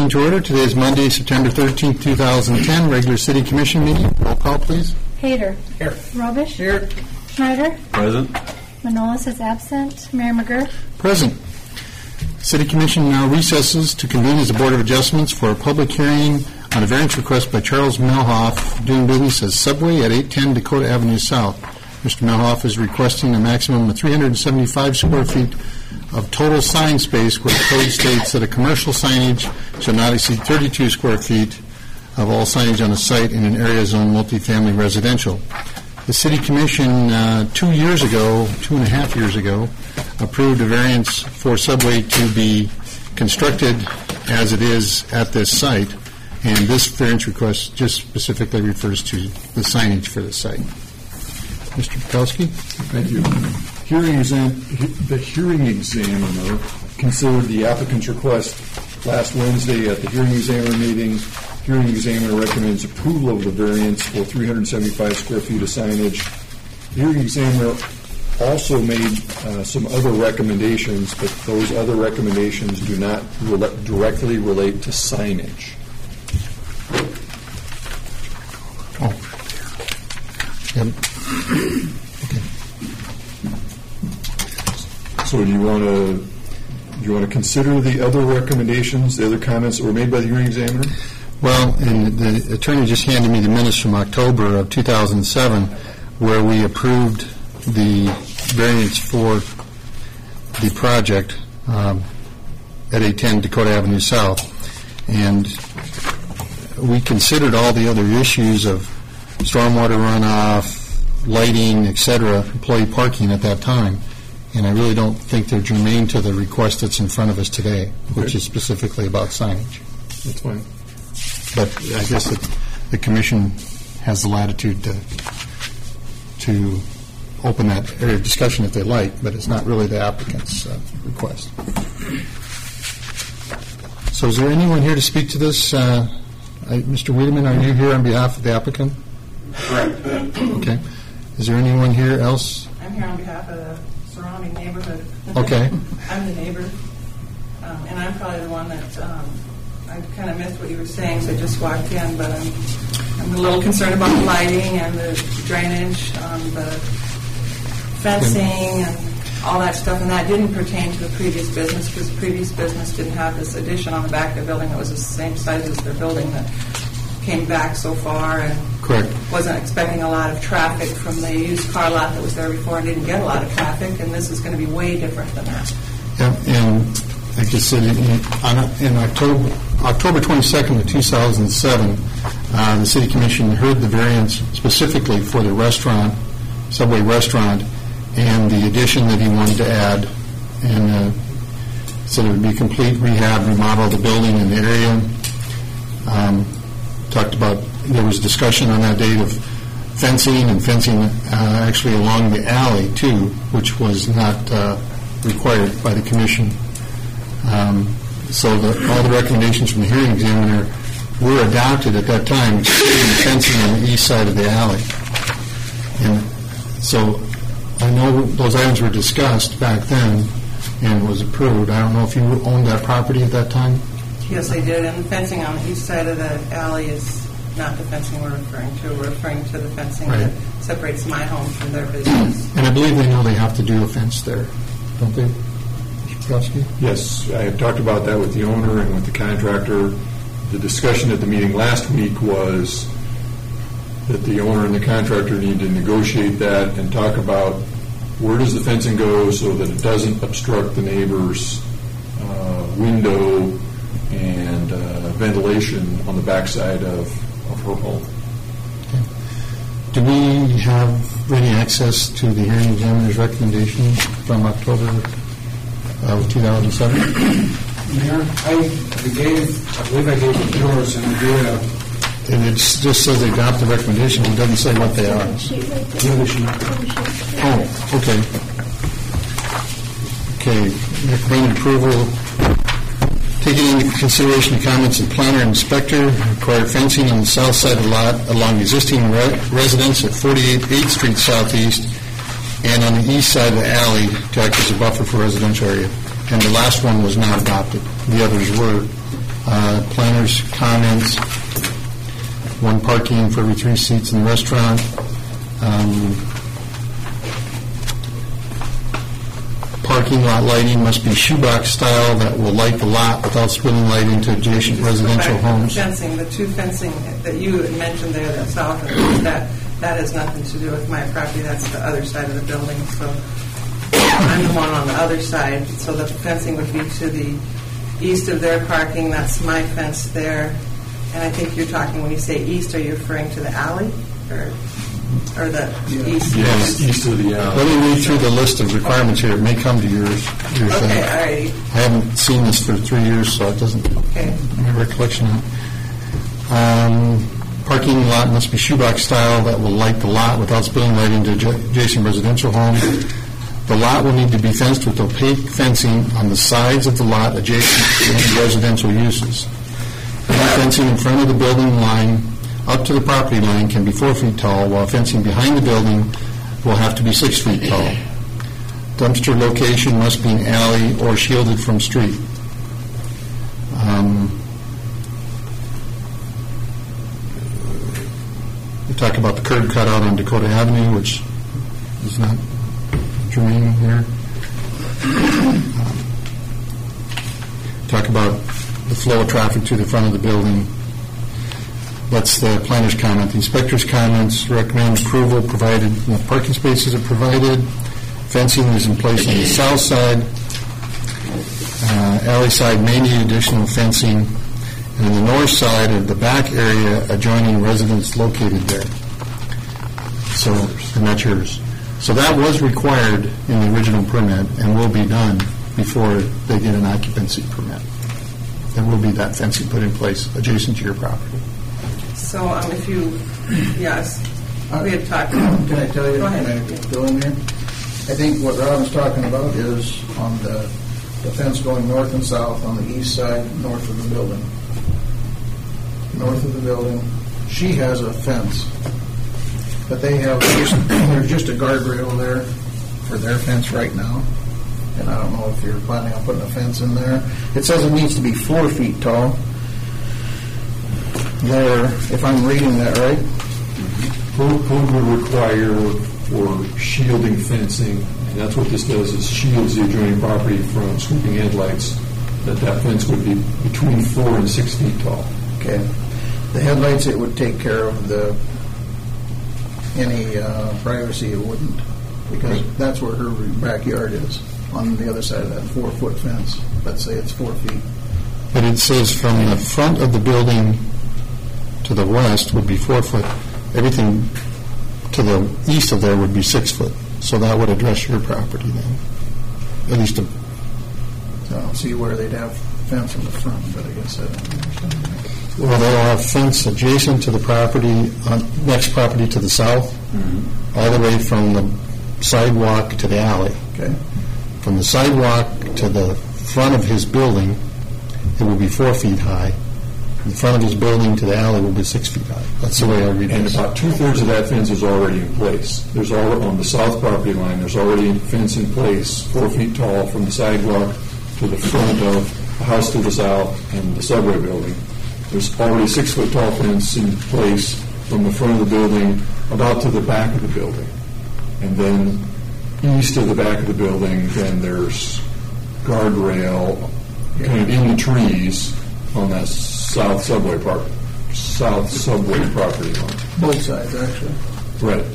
meeting to order. Today is Monday, September 13th, 2010, regular City Commission meeting. Roll call, please. Hader. Here. Rubbish. Here. Schneider. Present. Manolis is absent. Mayor McGurk. Present. City Commission now recesses to convene as a Board of Adjustments for a public hearing on a variance request by Charles Melhoff, doing business as Subway at 810 Dakota Avenue South. Mr. Melhoff is requesting a maximum of 375 square feet of total sign space, where the code states that a commercial signage shall not exceed 32 square feet of all signage on a site in an area zoned multifamily residential. The City Commission 2.5 years ago, approved a variance for Subway to be constructed as it is at this site, and this variance request just specifically refers to the signage for the site. Mr. Bukowski? Thank you. The hearing examiner considered the applicant's request last Wednesday at the hearing examiner meeting. Hearing examiner recommends approval of the variance for 375 square feet of signage. The hearing examiner also made some other recommendations, but those other recommendations do not directly relate to signage. Oh. Yep. Okay. So do you want to consider the other recommendations, the other comments that were made by the hearing examiner? Well, and the attorney just handed me the minutes from October of 2007, where we approved the variance for the project at 810 Dakota Avenue South, and we considered all the other issues of stormwater runoff, lighting, etc., employee parking at that time, and I really don't think they're germane to the request that's in front of us today, which is specifically about signage. That's fine. But I guess the Commission has the latitude to open that area of discussion if they like, but it's not really the applicant's request. So is there anyone here to speak to this? Mr. Wiedemann, are you here on behalf of the applicant? Correct. Okay. Is there anyone here else? I'm here on behalf of the surrounding neighborhood. Okay. I'm the neighbor, and I'm probably the one that I kind of missed what you were saying, so I just walked in, but I'm a little concerned about the lighting and the drainage, the fencing and all that stuff, and that didn't pertain to the previous business, because the previous business didn't have this addition on the back of the building that was the same size as their building that came back so far, and Correct. Wasn't expecting a lot of traffic from the used car lot that was there before, and didn't get a lot of traffic, and this is going to be way different than that. Yeah, and like I said, in October 22nd of 2007, the City Commission heard the variance specifically for the restaurant, Subway restaurant, and the addition that he wanted to add, and said it would be complete rehab, remodel of the building and the area. Talked about, there was discussion on that date of fencing, and fencing actually along the alley too, which was not required by the Commission. So all the recommendations from the hearing examiner were adopted at that time, including the fencing on the east side of the alley. And so I know those items were discussed back then and was approved. I don't know if you owned that property at that time? Yes, I did, and the fencing on the east side of the alley is not the fencing we're referring to. We're referring to the fencing Right. that separates my home from their business. And I believe they know they have to do a fence there, don't they? Mr. Bukowski? Yes, I have talked about that with the owner and with the contractor. The discussion at the meeting last week was that the owner and the contractor need to negotiate that and talk about where does the fencing go so that it doesn't obstruct the neighbor's window and ventilation on the backside of her home. Okay. Do we have ready access to the hearing examiner's recommendation from October of 2007? Mayor, I believe I gave it yours, and I do have. And it just says they adopt the recommendations. It doesn't say what they are. The other sheet. Oh, okay. Okay, recommend approval. Taking into consideration the comments of planner and inspector, required fencing on the south side of the lot along existing residence at 48 8th Street Southeast and on the east side of the alley to act as a buffer for residential area. And the last one was not adopted. The others were. Planners' comments, 1 parking for every 3 seats in the restaurant. Parking lot lighting must be shoebox style that will light the lot without spilling light into adjacent residential homes. Fencing, the 2 fencing that you had mentioned there, that south and east, that has nothing to do with my property. That's the other side of the building. So I'm the one on the other side. So the fencing would be to the east of their parking. That's my fence there. And I think you're talking, when you say east, are you referring to the alley or the east? Yes, east of the alley. Let me read through the list of requirements here. It may come to your thing. Okay, all right. I haven't seen this for 3 years, so it doesn't, my recollection. Parking lot must be shoebox style that will light the lot without spilling light into adjacent residential homes. The lot will need to be fenced with opaque fencing on the sides of the lot adjacent to residential uses. Fencing in front of the building line up to the property line can be 4 feet tall, while fencing behind the building will have to be 6 feet tall. Dumpster location must be an alley or shielded from street. We talk about the curb cutout on Dakota Avenue, which is not germane here. Talk about the flow of traffic to the front of the building. That's the planner's comment. The inspector's comments recommend approval provided parking spaces are provided. Fencing is in place on the south side. Alley side may need additional fencing. And on the north side of the back area, adjoining residents located there. So, and that's yours. So that was required in the original permit and will be done before they get an occupancy permit. There will be that fencing put in place adjacent to your property. So if you, yes, we had talked about. Can I tell you? Go ahead. Can I go in here? I think what Robin's talking about is on the fence going north and south on the east side, north of the building. North of the building, she has a fence, but they have there's just a guardrail there for their fence right now. And I don't know if you're planning on putting a fence in there. It says it needs to be 4 feet tall. There, if I'm reading that right. Code would require for shielding fencing, and that's what this does, is shields the adjoining property from sweeping headlights, that fence would be between 4 and 6 feet tall. Okay. The headlights, it would take care of any privacy it wouldn't, because that's where her backyard is, on the other side of that 4-foot fence. Let's say it's 4 feet. But it says from the front of the building to the west would be 4 foot. Everything to the east of there would be 6 foot. So that would address your property then. At least So I don't see where they'd have fence in the front, but I guess I don't understand. well, they'll have fence adjacent to the property, next property to the south, all the way from the sidewalk to the alley. Okay. From the sidewalk to the front of his building, it will be 4 feet high. The front of his building to the alley will be 6 feet high. That's the way I read And this. about 2/3 of that fence is already in place. There's on the south property line, there's already a fence in place, 4 feet tall, from the sidewalk to the front of the house to the south and the subway building. There's already 6 foot tall fence in place from the front of the building about to the back of the building. And then east of the back of the building, then there's guardrail kind of in the trees on that south subway property line. Both sides, actually. Right.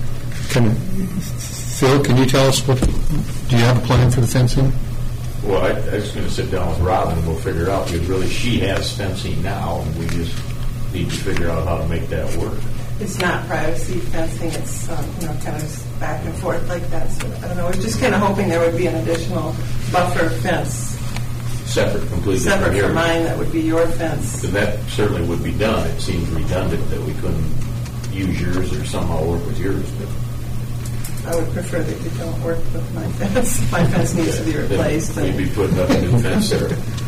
Phil, can you tell us do you have a plan for the fencing? Well, I was going to sit down with Robin and we'll figure it out, because really she has fencing now and we just need to figure out how to make that work. It's not privacy fencing, it's kind of back and forth like that. So I don't know, we're just kind of hoping there would be an additional buffer fence. Completely Separate here. from mine, that would be your fence. And that certainly would be done. It seems redundant that we couldn't use yours or somehow work with yours. But I would prefer that you don't work with my fence. My fence needs to be replaced. We'd be putting up a new fence there.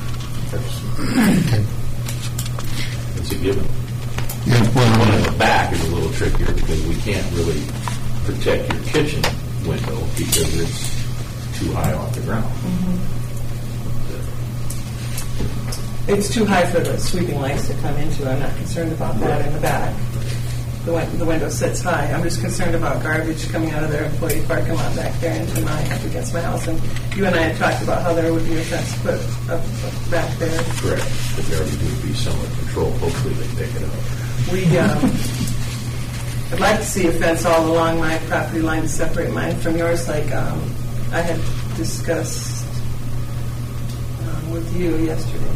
It's a given. Yeah, One in the back is a little trickier because we can't really protect your kitchen window because it's too high off the ground. It's too high for the sweeping lights to come into. I'm not concerned about that in the back. The window sits high. I'm just concerned about garbage coming out of their employee parking lot back there into up against my house. And you and I had talked about how there would be a fence put up back there. Correct. The garbage would be somewhat controlled. Hopefully they pick it up. I'd like to see a fence all along my property line to separate mine from yours, like I had discussed with you yesterday.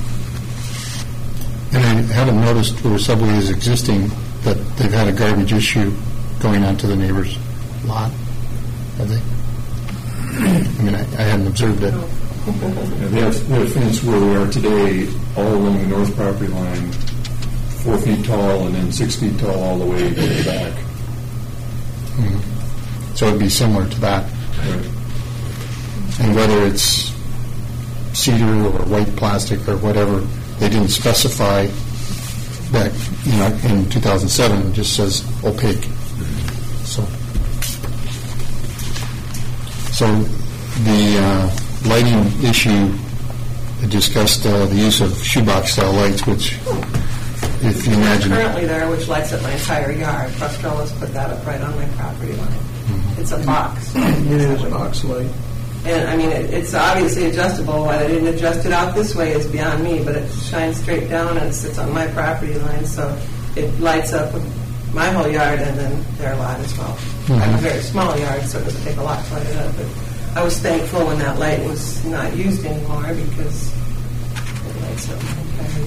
And I haven't noticed where Subway is existing that they've had a garbage issue going onto the neighbor's lot, have they? I mean, I hadn't observed it. Yeah, they have a fence where we are today, all along the north property line, 4 feet tall and then 6 feet tall all the way to the back. Mhm. So it'd be similar to that. Right. And whether it's cedar or white plastic or whatever, they didn't specify that, in 2007, it just says opaque. So the lighting issue, I discussed the use of shoebox-style lights, which, if you imagine... Currently there, which lights up my entire yard. Prostrellas put that up right on my property line. Mm-hmm. It's a box. It is a box light. And, I mean, it's obviously adjustable. Why they didn't adjust it out this way is beyond me, but it shines straight down and it sits on my property line, so it lights up my whole yard and then their lot as well. I have a very small yard, so it doesn't take a lot to light it up. But I was thankful when that light was not used anymore because it lights up my entire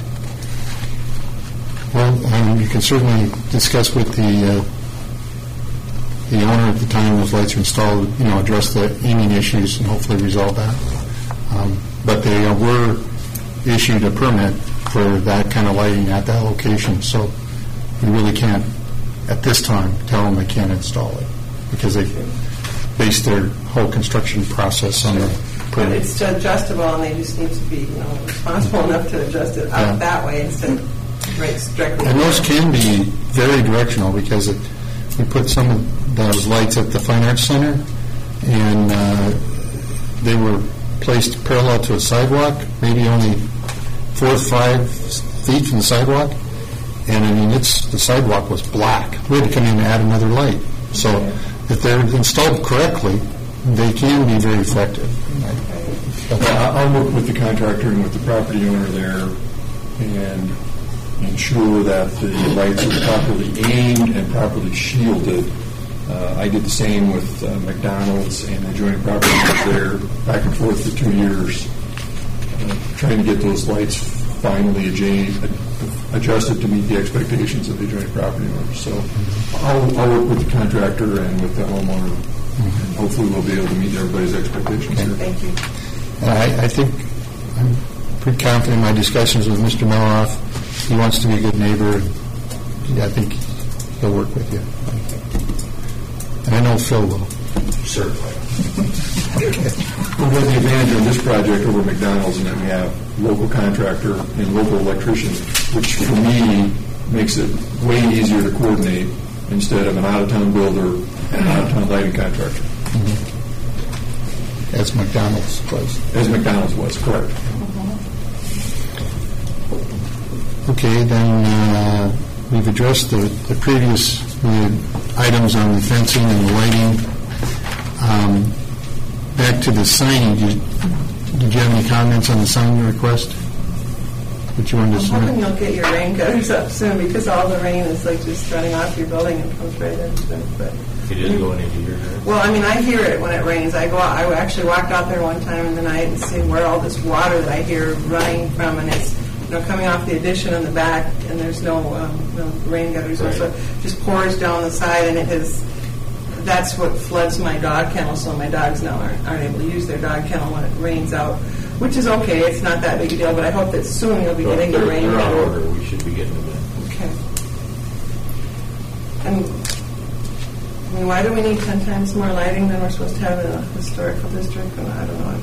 yard. Well, you can certainly discuss with the owner at the time those lights were installed, address the aiming issues and hopefully resolve that. But they were issued a permit for that kind of lighting at that location, so we really can't, at this time, tell them they can't install it because they based their whole construction process on the But permit. it's adjustable, and they just need to be, responsible enough to adjust it out that way instead of right directly. And those can be very directional because we put some of those lights at the Fine Arts Center, and they were placed parallel to a sidewalk, maybe only 4 or 5 feet from the sidewalk, and I mean, the sidewalk was black. We had to come in and add another light. So if they're installed correctly, they can be very effective. I'll work with the contractor and with the property owner there and ensure that the lights are properly aimed and properly shielded. I did the same with McDonald's and the adjoining property owners there, back and forth for 2 years, trying to get those lights finally adjusted to meet the expectations of the adjoining property owners. So I'll work with the contractor and with the homeowner, and hopefully we'll be able to meet everybody's expectations here. Thank you. And I think I'm pretty confident in my discussions with Mr. Meloff. He wants to be a good neighbor. I think he'll work with you. And I know Phil will. Certainly. We've got the advantage on this project over McDonald's in that we have local contractor and local electrician, which for me makes it way easier to coordinate instead of an out-of-town builder and an out-of-town lighting contractor. As McDonald's was. As McDonald's was, correct. Okay, then we've addressed the previous items on the fencing and the lighting. Back to the signing, did you have any comments on the signing request that you wanted to I'm hoping submit? you'll get your rain gutters up soon because all the rain is like just running off your building and comes right into it. But It is going into your yard. well, I mean, I hear it when it rains. I go out. I actually walked out there one time in the night and see where all this water that I hear running from, and it's coming off the addition in the back, and there's no rain gutters, Right. so it just pours down the side, and it has. That's what floods my dog kennel, so my dogs now aren't able to use their dog kennel when it rains out, which is okay. It's not that big a deal, but I hope that soon you'll be So if getting the rain they're on gutter. order, we should be getting them in. Okay. And I mean, why do we need 10 times more lighting than we're supposed to have in a historical district? And I don't know.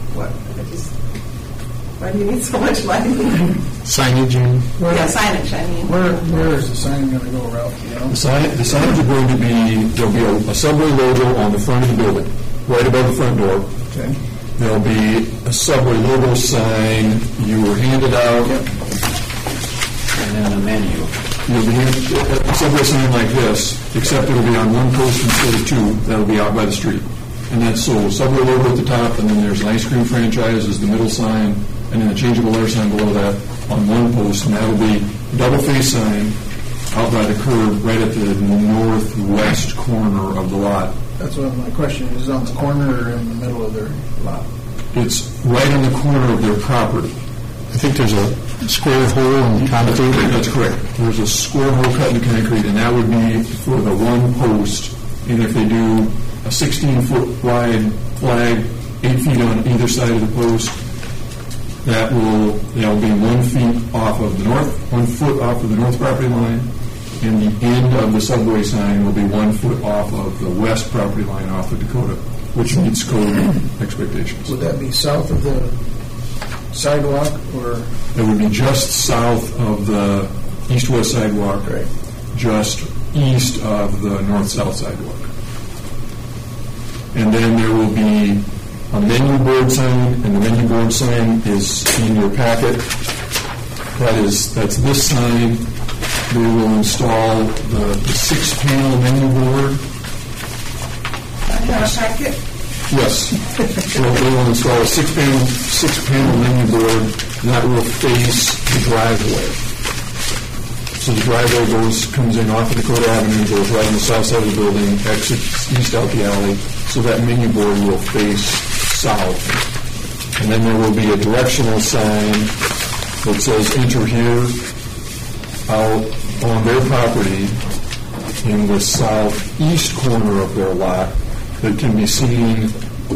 Why do you need so much lighting? Signage, you mean? Yeah, signage, I mean. Where is the sign going to go, Ralph? Do you know? The signs are going to be, there'll be a Subway logo on the front of the building, right above the front door. Okay. There'll be a Subway logo sign. You were handed out. And then a menu. You'll be handed a Subway sign like this, except it'll be on one post instead of two. That'll be out by the street. And that's so Subway logo at the top, and then there's an ice cream franchise as the middle sign, and then a changeable air sign below that on one post, and that'll be a double face sign out by the curb right at the northwest corner of the lot. That's what my question is, on the corner or in the middle of their lot? It's right on the corner of their property. I think there's a square hole in concrete. That's correct. There's a square hole cut in concrete, and that would be for the one post. And if they do a 16-foot wide flag, 8 feet on either side of the post, they'll be 1 foot off of the north property line, and the end of the Subway sign will be 1 foot off of the west property line off of Dakota, which meets code expectations. Would that be south of the sidewalk, or? It would be just south of the east-west sidewalk, Right. just east of the north-south sidewalk. And then there will be a menu board sign, and the menu board sign is in your packet. That's this sign. They will install the 6-panel menu board. I have a packet. Yes. They will install a 6-panel menu board that will face the driveway. So the driveway comes in off of Dakota Avenue, goes right on the south side of the building, exits east out the alley, so that menu board will face south. And then there will be a directional sign that says enter here out on their property in the southeast corner of their lot that can be seen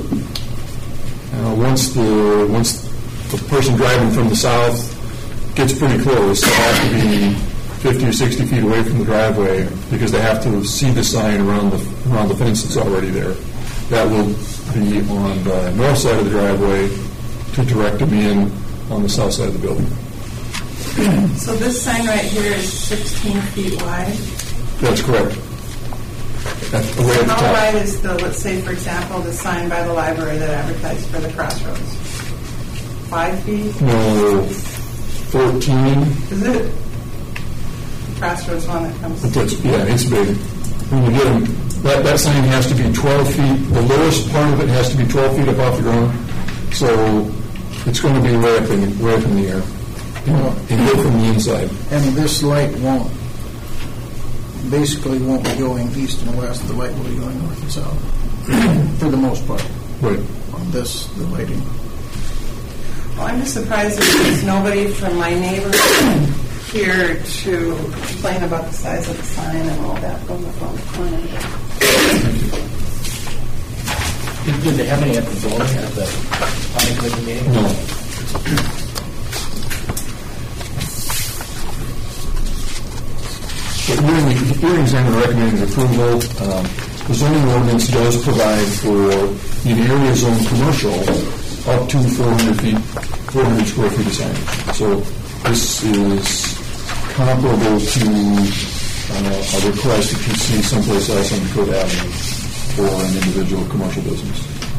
once the person driving from the south gets pretty close. They have to be 50 or 60 feet away from the driveway because they have to see the sign around the fence that's already there. That will be on the north side of the driveway to direct them in on the south side of the building. So this sign right here is 16 feet wide. That's correct. Right at the How top. wide is let's say, for example, the sign by the library that advertised for the Crossroads? 5 feet? No, 14. Is it? The Crossroads one that comes. It's big. When you get them, that sign has to be 12 feet. The lowest part of it has to be 12 feet up off the ground. So it's going to be way up in the air. And go from the inside. And this light won't be going east and west. The light will be going north and south, for the most part. Right. On the lighting. Well, I'm just surprised that there's nobody from my neighborhood here to complain about the size of the sign and all that from the front corner. Did they have any at the door at the planning committee meeting? No. The hearing examiner recommended approval. The zoning ordinance does provide for, in area zone commercial, up to 400 square feet of signage. So this is comparable to a request that you see someplace else on Dakota Avenue for an individual commercial business.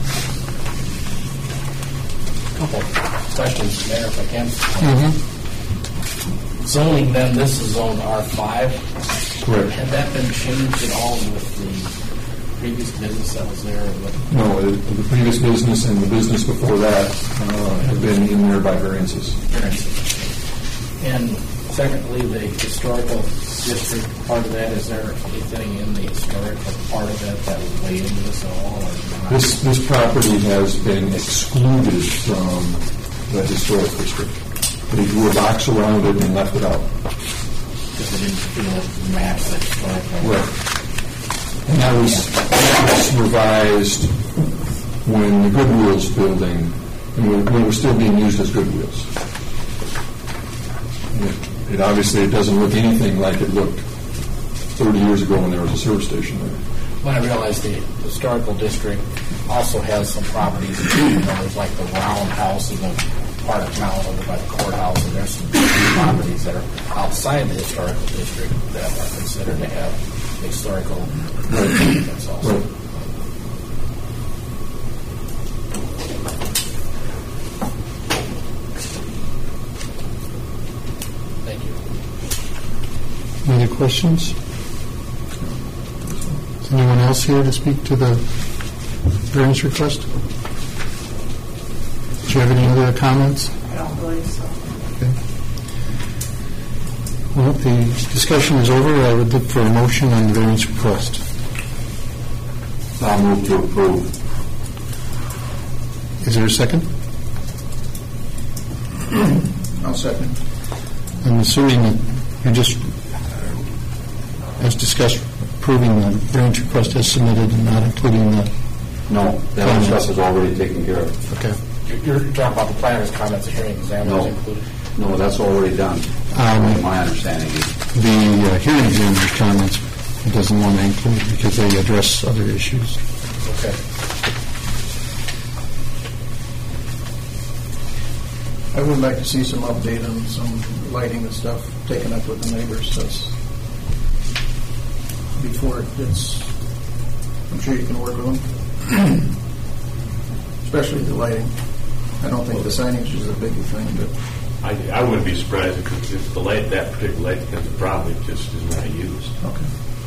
Couple questions, Mayor, if I can. Zoning, then, this is zone R5. Correct. Had that been changed at all with the previous business that was there? No, the previous business and the business before that have been in there by variances. And secondly, the historical district part of that, is there anything in the historical part of that would weigh into this at all? Or not? This property has been excluded from the historic district. They drew a box around it and left it out. Because they didn't feel it matched the historical. Right. And that was revised when the Goodwill's building, and when it was still being used as Goodwill's. It obviously doesn't look anything like it looked 30 years ago when there was a service station there. When I realized the historical district also has some properties, there's like the roundhouse in the part of town over by the courthouse, and there's some properties that are outside the historical district that are considered to have historical significance also. Right. Thank you. Any other questions? Is anyone else here to speak to the variance request? Do you have any other comments? I don't believe so. Well, if the discussion is over, I would look for a motion on the variance request. I'll move to approve. Is there a second? I'll second. I'm assuming that you're just, as discussed, approving the variance request as submitted and not including the... No, that stuff is already taken care of. Okay. You're talking about the planner's comments, the hearing examiners No. included? No, that's already done. My understanding is. The hearing examiner's comments he doesn't want to include because they address other issues. Okay. I would like to see some update on some lighting and stuff taken up with the neighbors. That's before it gets, I'm sure you can work with them. Especially the lighting. I don't think the signage is a big thing, but I wouldn't be surprised if the light, that particular light becomes a problem, it just is not used. okay.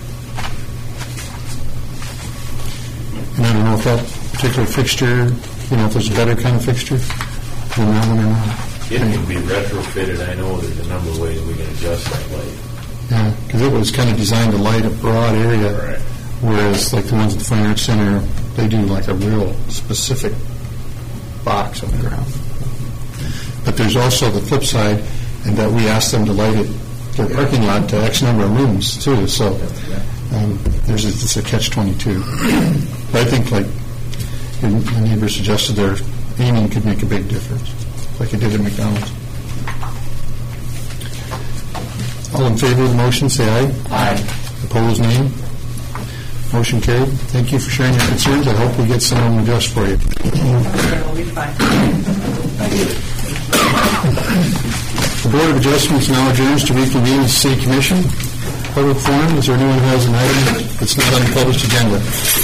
And I don't know if that particular fixture, if there's a better kind of fixture than that one or not. It can be retrofitted. I know there's a number of ways we can adjust that light. Yeah, because it was kind of designed to light a broad area, Right. whereas like the ones at the Fine Arts Center, they do like a real specific box on the ground. But there's also the flip side, and that we asked them to light it, their parking lot to X number of rooms too. So it's a catch-22. But I think like the neighbor suggested, their aiming could make a big difference, like it did at McDonald's. All in favor of the motion, say aye. Aye. Opposed, nay. Motion carried. Thank you for sharing your concerns. I hope we get some of them addressed for you. It'll be fine. Thank you. The Board of Adjustments now adjourns to reconvene as City Commission. Public forum, is there anyone who has an item that's not on the published agenda?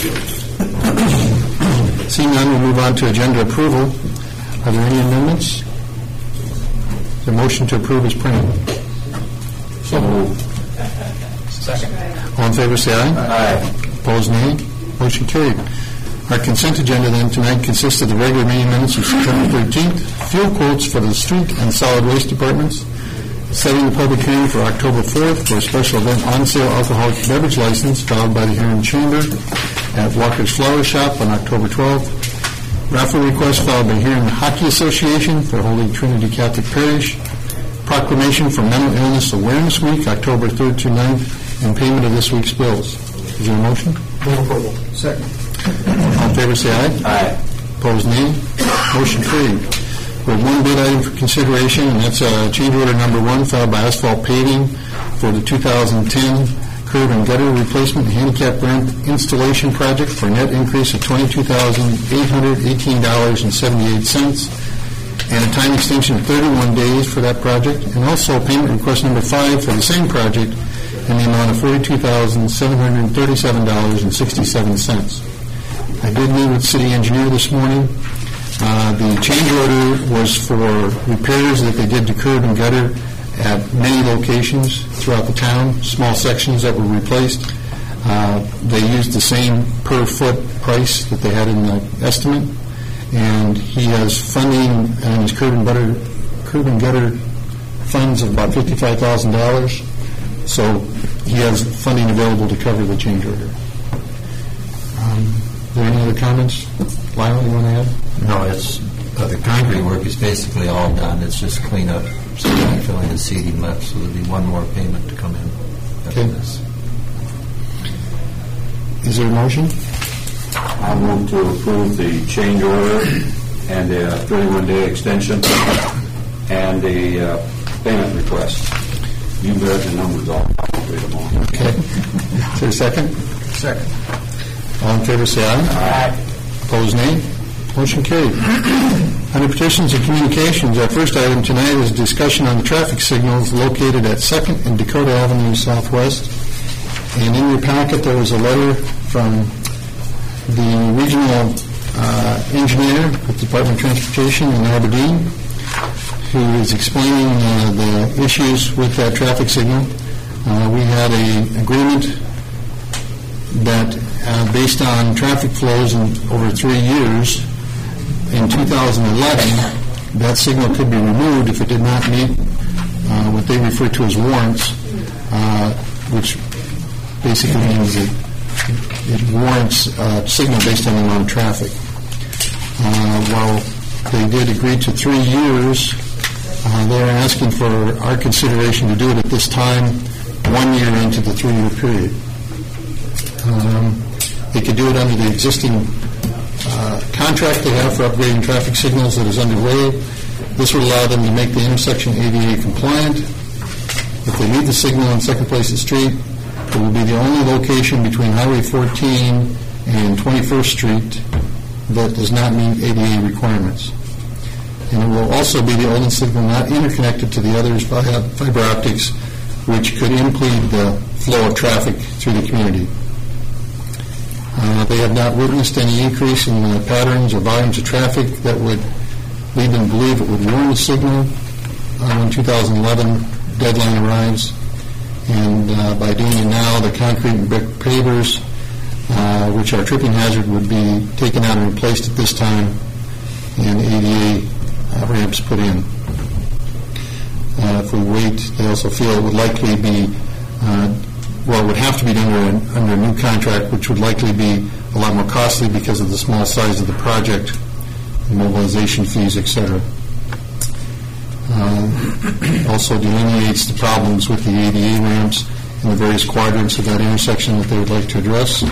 Seeing none, we'll move on to agenda approval. Are there any amendments? The motion to approve is printed. So moved. Second. All in favor, say aye. Aye. Opposed, nay. Motion carried. Our consent agenda then tonight consists of the regular meeting minutes of September 13th, fuel quotes for the street and solid waste departments, setting the public hearing for October 4th for a special event on-sale alcoholic beverage license filed by the Huron Chamber at Walker's Flower Shop on October 12th, raffle request filed by Huron Hockey Association for Holy Trinity Catholic Parish, proclamation for Mental Illness Awareness Week, October 3rd to 9th, and payment of this week's bills. Is there a motion? Move approval. Second. All in favor, say aye. Aye. Opposed, nay. Motion carried. We have one bid item for consideration, and that's change order number 1 filed by Asphalt Paving for the 2010 curb and gutter replacement and handicap ramp installation project for a net increase of $22,818.78, and a time extension of 31 days for that project, and also payment request number 5 for the same project in the amount of $42,737.67. I did meet with the city engineer this morning. The change order was for repairs that they did to curb and gutter at many locations throughout the town, small sections that were replaced. They used the same per foot price that they had in the estimate, and he has funding in his curb and gutter funds of about $55,000. So he has funding available to cover the change order. Are there any other comments? Lyle, you want to add? No, it's the concrete work is basically all done. It's just cleanup, filling and seeding left, so there'll be one more payment to come in after this. Is there a motion? I'll move to approve the change order and the 31-day extension and the payment request. You read the numbers all. Read them all. Okay. Is there a second? Second. All in favor, say aye. Aye. Opposed, nay. Motion carried. Under petitions and communications, our first item tonight is a discussion on the traffic signals located at 2nd and Dakota Avenue Southwest. And in your packet, there was a letter from the regional engineer with the Department of Transportation in Aberdeen. who is explaining the issues with that traffic signal. We had an agreement that based on traffic flows in over 3 years, in 2011, that signal could be removed if it did not meet what they refer to as warrants, which basically means that it warrants a signal based on the amount of traffic. While they did agree to 3 years, they're asking for our consideration to do it at this time, 1 year into the 3-year period. They could do it under the existing contract they have for upgrading traffic signals that is underway. This would allow them to make the intersection ADA compliant. If they leave the signal on Second Place Street, it will be the only location between Highway 14 and 21st Street that does not meet ADA requirements. And it will also be the only signal not interconnected to the others via fiber optics, which could impede the flow of traffic through the community. They have not witnessed any increase in the patterns or volumes of traffic that would lead them to believe it would warrant a signal when 2011 deadline arrives. And by doing it now, the concrete and brick pavers, which are a tripping hazard, would be taken out and replaced at this time, and ADA ramps put in. If we wait, they also feel it would likely be, it would have to be done under a new contract, which would likely be a lot more costly because of the small size of the project, the mobilization fees, etc. Also delineates the problems with the ADA ramps in the various quadrants of that intersection that they would like to address.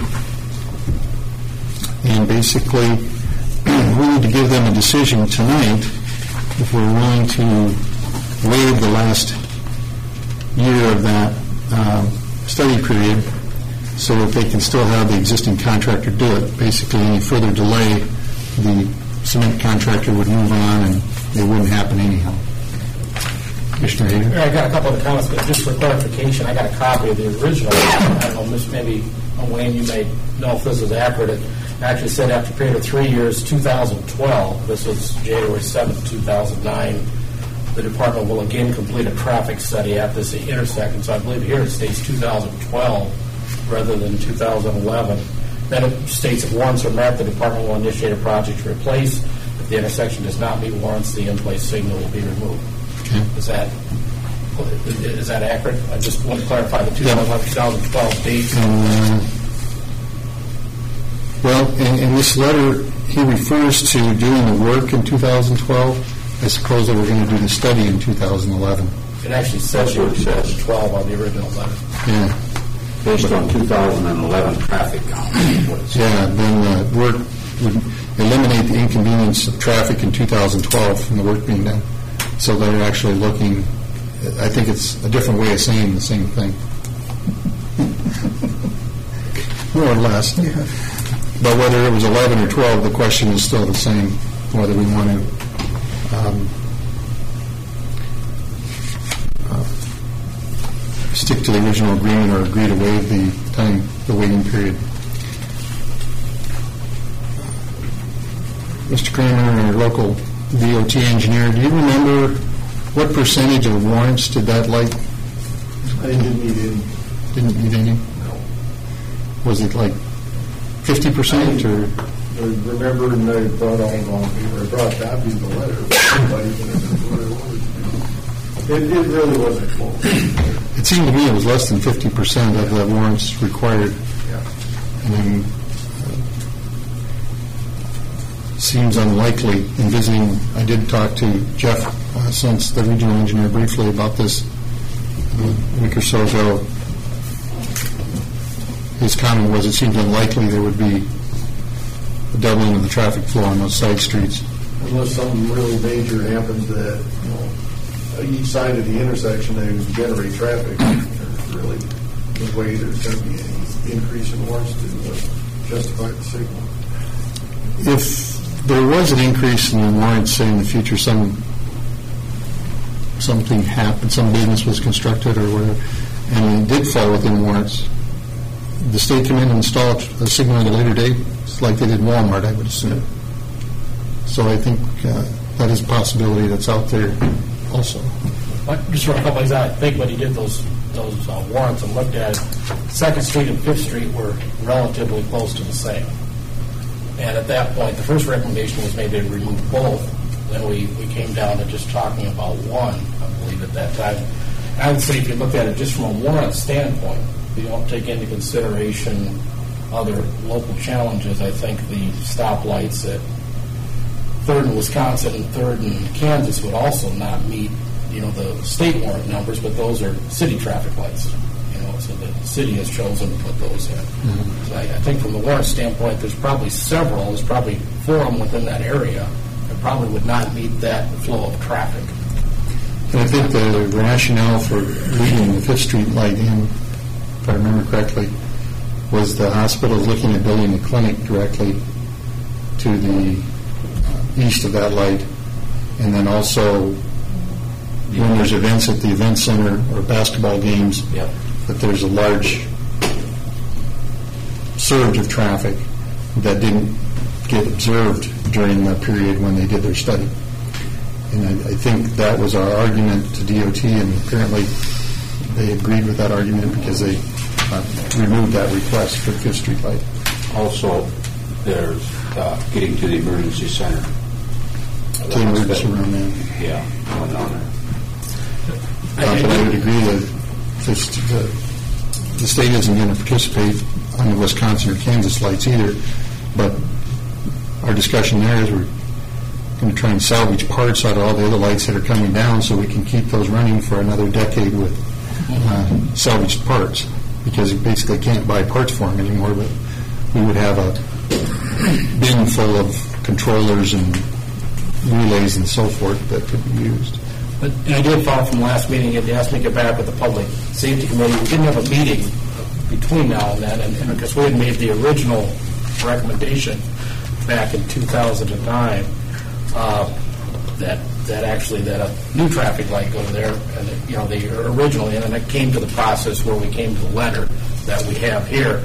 And basically, we need to give them a decision tonight if we're willing to waive the last year of that study period so that they can still have the existing contractor do it. Basically, any further delay, the cement contractor would move on and it wouldn't happen anyhow. Commissioner Hager? I got a couple of comments, but just for clarification, I got a copy of the original. I don't know, maybe, Wayne, you may know if this is accurate. It actually said after a period of 3 years, 2012, this was January 7th, 2009, the department will again complete a traffic study at this intersection. So I believe here it states 2012 rather than 2011. Then it states if warrants are met, the department will initiate a project to replace. If the intersection does not meet warrants, the in-place signal will be removed. Okay. Is that accurate? I just want to clarify the 2012 date. Well, in this letter, he refers to doing the work in 2012. I suppose that we're going to do the study in 2011. It actually says 2012 on the original letter. Yeah. Based on 2011 traffic count. Yeah, then the work would eliminate the inconvenience of traffic in 2012 from the work being done. So they're actually looking, I think it's a different way of saying the same thing. More or less. Yeah. But whether it was 11 or 12, the question is still the same, whether we want to stick to the original agreement or agree to waive the waiting period. Mr. Kramer, our local DOT engineer, do you remember what percentage of warrants did that light? I didn't need any. Didn't need any? No. Was it like 50% or? I remember, and I brought all along paper. I brought copies of the letter. It really wasn't close. It seemed to me it was less than 50% of the warrants required. Yeah. And seems unlikely. In visiting, I did talk to Jeff Sense, the regional engineer, briefly about this a week or so ago. His comment was it seemed unlikely there would be a doubling of the traffic flow on those side streets. Unless something really major happens that, each side of the intersection they generate traffic, there's really no way there's going to be any increase in warrants to justify the signal. If there was an increase in the warrants, say in the future something happened, some business was constructed or whatever, and it did fall within warrants, the state come in and install a signal at a later date. It's like they did Walmart, I would assume. So I think that is a possibility that's out there also. But just for a couple of I think when he did those warrants and looked at it, 2nd Street and 5th Street were relatively close to the same. And at that point, the first recommendation was maybe to remove both. Then we came down to just talking about one, I believe, at that time. And I would say if you look at it just from a warrant standpoint, if you don't take into consideration other local challenges, I think the stoplights at 3rd in Wisconsin and 3rd in Kansas would also not meet, the state warrant numbers, but those are city traffic lights. So the city has chosen to put those in. Mm-hmm. So I think from the warrant standpoint, there's probably 4 of them within that area that probably would not meet that flow of traffic. And I think the rationale for leaving the 5th Street light in, if I remember correctly, was the hospital looking at building a clinic directly to the east of that light, and then also when there's events at the event center or basketball games, yep, that there's a large surge of traffic that didn't get observed during the period when they did their study. And I think that was our argument to DOT, and apparently they agreed with that argument because they removed that request for 5th Street light. Also, there's getting to the emergency center. To the emergency room, yeah, going on there. But I would agree that the state isn't going to participate on the Wisconsin or Kansas lights either, but our discussion there is we're going to try and salvage parts out of all the other lights that are coming down so we can keep those running for another decade with salvaged parts, because you basically can't buy parts for them anymore, but we would have a bin full of controllers and relays and so forth that could be used. But I did follow from last meeting, you asked me to get back with the Public Safety Committee. We didn't have a meeting between now and then, and because we had made the original recommendation back in 2009 that a new traffic light go there, and they originally, and then it came to the process where we came to the letter that we have here.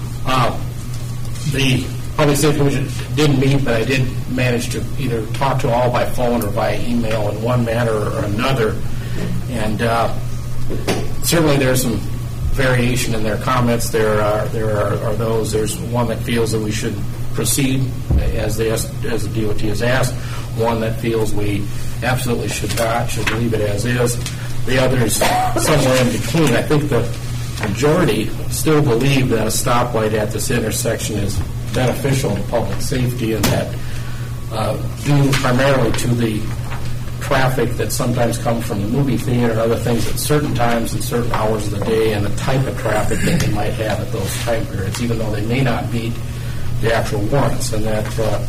The Public Safety Commission didn't meet, but I did manage to either talk to all by phone or by email in one manner or another. And certainly there's some variation in their comments. There are those. There's one that feels that we should proceed as the DOT has asked. One that feels we absolutely should not, should leave it as is. The others somewhere in between. I think the majority still believe that a stoplight at this intersection is beneficial to public safety, and that due primarily to the traffic that sometimes comes from the movie theater and other things at certain times and certain hours of the day, and the type of traffic that they might have at those time periods, even though they may not meet the actual warrants. And that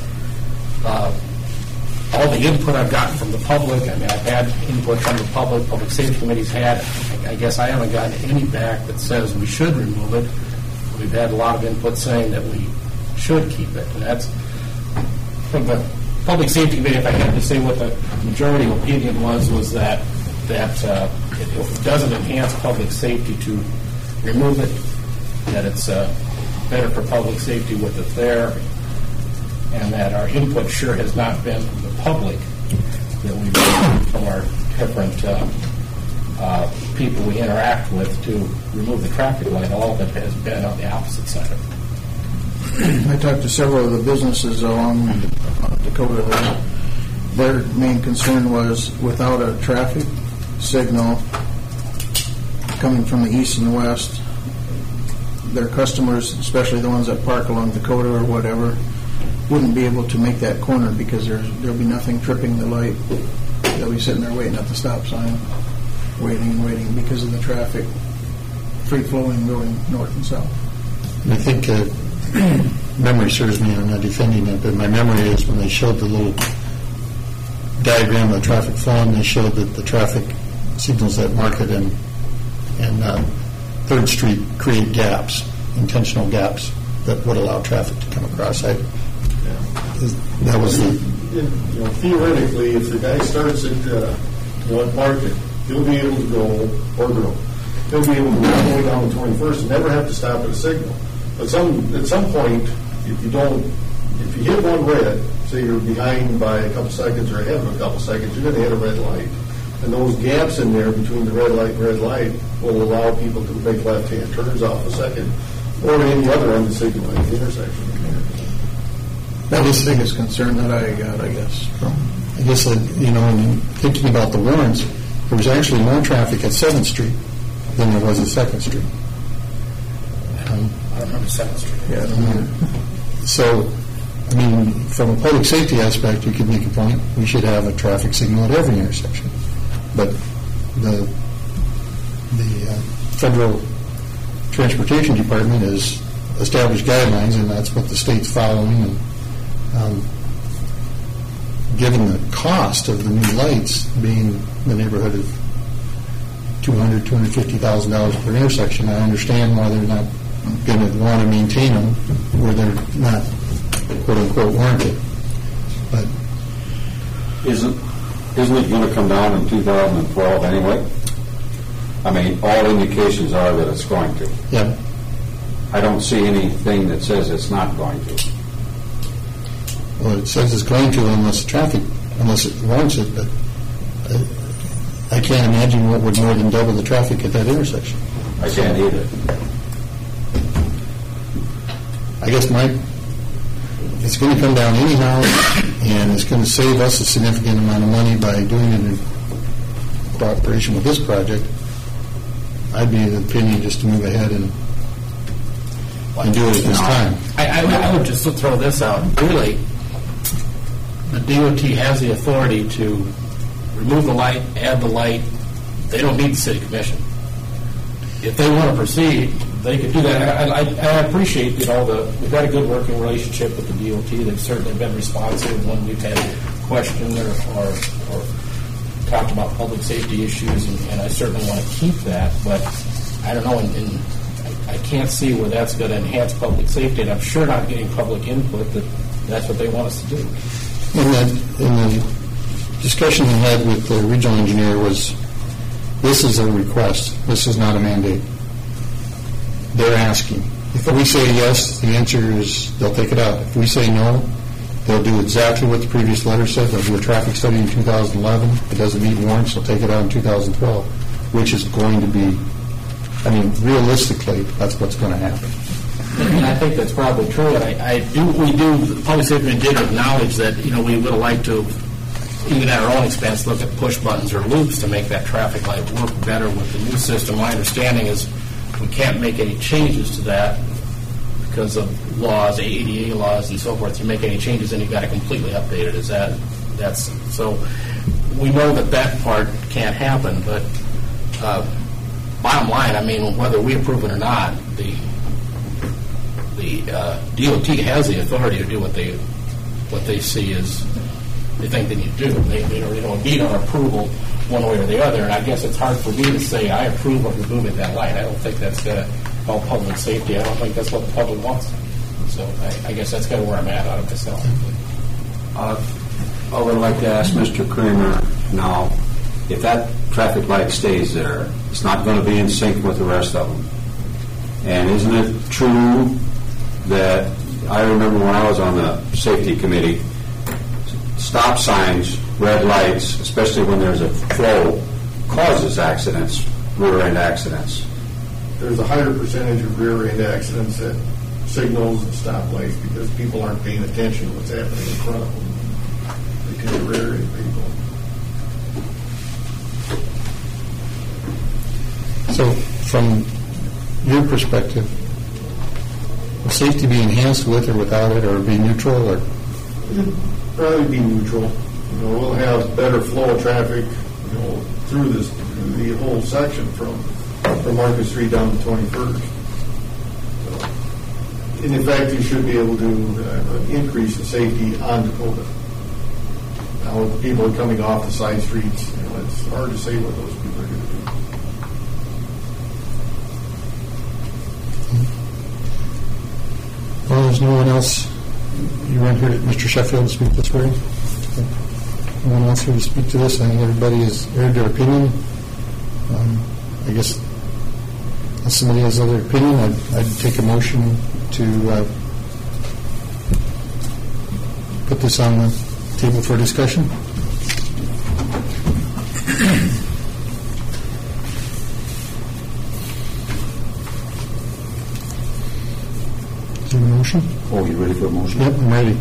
all the input I've gotten from the public, I mean, I've had input from the public safety committee's had, I guess I haven't gotten any back that says we should remove it. We've had a lot of input saying that we should keep it. And that's from the Public Safety Committee. If I had to say what the majority opinion was that it doesn't enhance public safety to remove it, that it's better for public safety with it there, and that our input sure has not been from the public, that we've heard from our different people we interact with to remove the traffic light. All of it has been on the opposite side of it. I talked to several of the businesses along Dakota there. Their main concern was without a traffic signal coming from the east and the west, their customers, especially the ones that park along Dakota or whatever, wouldn't be able to make that corner because there'll be nothing tripping the light. They'll be sitting there waiting at the stop sign, waiting and waiting because of the traffic free-flowing going north and south. I think memory serves me, I'm not defending it, but my memory is when they showed the little diagram of the traffic flow, and they showed that the traffic signals that Market and 3rd Street create gaps, intentional gaps that would allow traffic to come across. That was the... theoretically, if the guy starts at Market, he'll be able to go, or girl, he'll be able to go all the way down to 21st and never have to stop at a signal. But at some point, if you hit one red, say you're behind by a couple seconds or ahead of a couple seconds, you're going to hit a red light. And those gaps in there between the red light and red light will allow people to make left-hand turns off a second or any other unsignalized intersection. That was the biggest concern that I got, I guess, from. I guess, in thinking about the warrants, there was actually more traffic at 7th Street than there was at 2nd Street. I remember 7th Street. Yeah, I don't know. So, I mean, from a public safety aspect, you could make a point, we should have a traffic signal at every intersection. But the Federal Transportation Department has established guidelines, and that's what the state's following. And given the cost of the new lights being in the neighborhood of $200,000, $250,000 per intersection, I understand why they're not going to want to maintain them where they're not, quote unquote, warranted. But Isn't it going to come down in 2012 anyway? I mean, all indications are that it's going to. yeah, I don't see anything that says it's not going to. well, it says it's going to unless it warrants it. But I can't imagine what would more than double the traffic at that intersection. I can't either. I guess it's going to come down anyhow, and it's going to save us a significant amount of money by doing it in cooperation with this project. I'd be of the opinion just to move ahead and do it at this time. I would just throw this out. Really, the DOT has the authority to remove the light, add the light. They don't need the city commission. If they want to proceed, they could do that. I appreciate, we've got a good working relationship with the DOT. They've certainly been responsive when we've had questions or talked about public safety issues, and I certainly want to keep that. But I don't know, and I can't see where that's going to enhance public safety, and I'm sure not getting public input that that's what they want us to do. In the discussion we had with the regional engineer was, this is a request. This is not a mandate. They're asking. If we say yes, the answer is they'll take it out. If we say no, they'll do exactly what the previous letter said. They'll do a traffic study in 2011. If it doesn't meet warrants, they'll take it out in 2012, which is going to be, realistically, that's what's going to happen. And I think that's probably true. And we do, public safety did acknowledge that, we would have liked to, even at our own expense, look at push buttons or loops to make that traffic light work better with the new system. My understanding is we can't make any changes to that because of laws, ADA laws and so forth. You make any changes, then you've got to completely update it. So we know that part can't happen, but bottom line, whether we approve it or not, the DOT has the authority to do what they see as they think they need to do. They don't need our approval one way or the other. And I guess it's hard for me to say I approve of removing that light. I don't think that's going to help public safety. I don't think that's what the public wants. So I guess that's kind of where I'm at out of myself. I would like to ask Mr. Kramer now, if that traffic light stays there, it's not going to be in sync with the rest of them. And isn't it true that, I remember when I was on the safety committee, stop signs, red lights, especially when there's a flow, causes accidents, rear-end accidents? There's a higher percentage of rear-end accidents at signals and stoplights because people aren't paying attention to what's happening in front of them. They tend to rear-end people. So, from your perspective, will safety be enhanced with or without it, or be neutral, or? It'd probably be neutral. We'll have better flow of traffic, through the whole section from Market Street down to 21st. So, in fact, you should be able to increase the safety on Dakota. Now, the people are coming off the side streets. It's hard to say what those people are going to do. Well, there's no one else. You weren't here, Mr. Sheffield, to speak this way? No one else here to speak to this? I think everybody has aired their opinion. I guess if somebody has other opinion, I'd take a motion to put this on the table for discussion. Do you have a motion? Oh, you ready for a motion? Yep, I'm ready.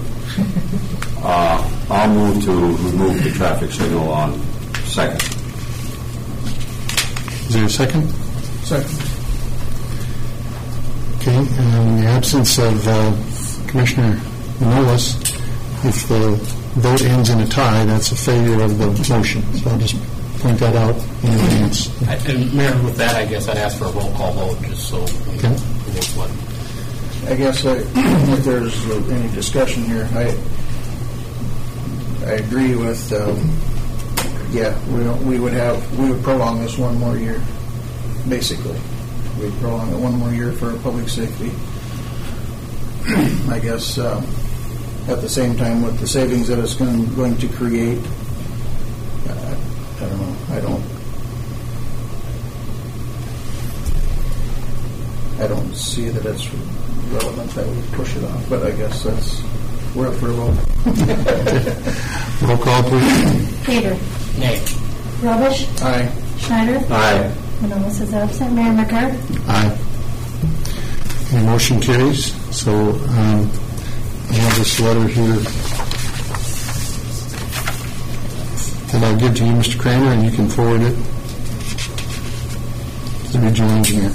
I'll move to remove the traffic signal on Second. Is there a second? Second. Okay, in the absence of Commissioner Manolis, if the vote ends in a tie, that's a failure of the motion. So I'll just point that out in advance. And Mayor, with that, I guess I'd ask for a roll call vote, just so we know who votes what. I guess if there's any discussion here, I agree with, we would prolong this one more year, basically. We'd prolong it one more year for public safety. I guess at the same time with the savings that it's going to create, I don't know, I don't see that it's relevant that we push it off, but I guess we're up for a vote. Roll call, please. Peter. Nay. Robish. Aye. Schneider. Aye. Manolis is absent. Mayor McGurk. Aye. The motion carries. So I have this letter here that I'll give to you, Mr. Kramer, and you can forward it to the regional engineer.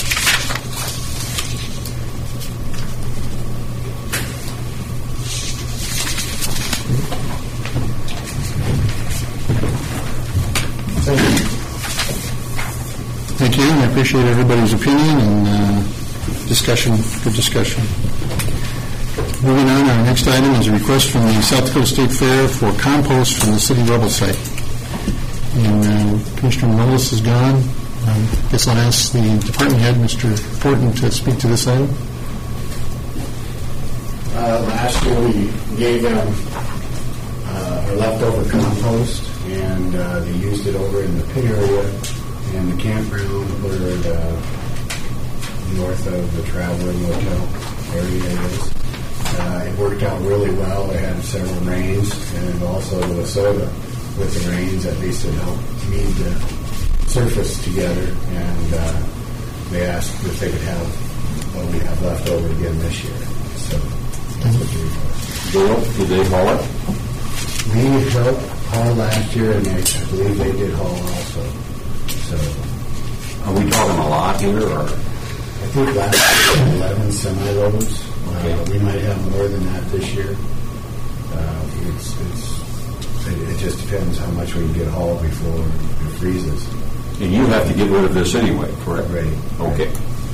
Thank you, and I appreciate everybody's opinion and discussion, good discussion. Moving on, our next item is a request from the South Dakota State Fair for compost from the city rubble site. And Commissioner Mullis is gone. I guess I'll ask the department head, Mr. Fortin, to speak to this item. Last year we gave them our leftover compost, and they used it over in the pit area and the campground where the north of the Traveling Motel area is. It worked out really well. They had several rains, and also Minnesota with the rains, at least it helped knead the surface together, and they asked if they could have what we have left over again this year. So that's what they requested. Did they haul it? We helped haul last year, and I believe they did haul also. So, are we talking a lot here, or? I think last year 11 semi-loads. We might have more than that this year. It just depends how much we can get hauled before it freezes. And you have to get rid of this anyway, correct? Right. Okay.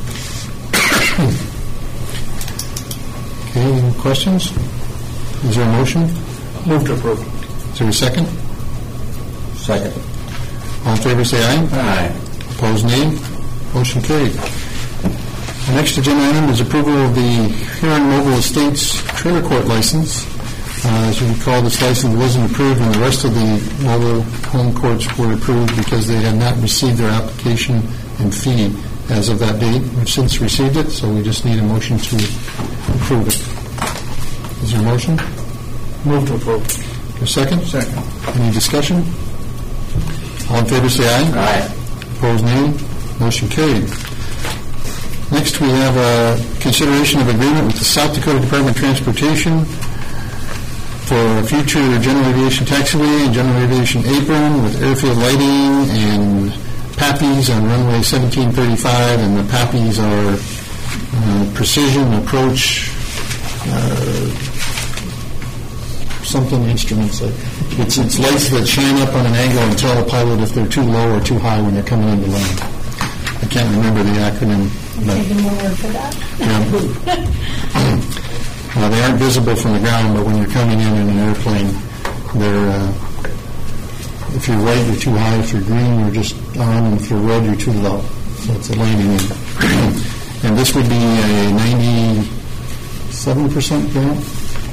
Okay, any questions? Is there a motion? Move to approve. Is there a second? Second. All in favor, say aye. Aye. Opposed, nay. Motion carried. The next agenda item is approval of the Huron Mobile Estates trailer court license. As you recall, this license wasn't approved, and the rest of the mobile home courts were approved because they had not received their application and fee as of that date. We've since received it, so we just need a motion to approve it. Is there a motion? Move to approve. A second? Second. Any discussion? All in favor, say aye. Aye. Opposed, nay. Motion carried. Next, we have a consideration of agreement with the South Dakota Department of Transportation for a future general aviation taxiway and general aviation apron with airfield lighting and PAPIs on runway 1735, and the PAPIs are precision approach something instruments. It's lights that shine up on an angle and tell a pilot if they're too low or too high when they're coming into land. I can't remember the acronym. Taking more word for that. Well, they aren't visible from the ground, but when you're coming in an airplane, they're if you're white, you're too high. If you're green, you're just on, and if you're red, you're too low. So it's a landing in. And this would be a 97% grant.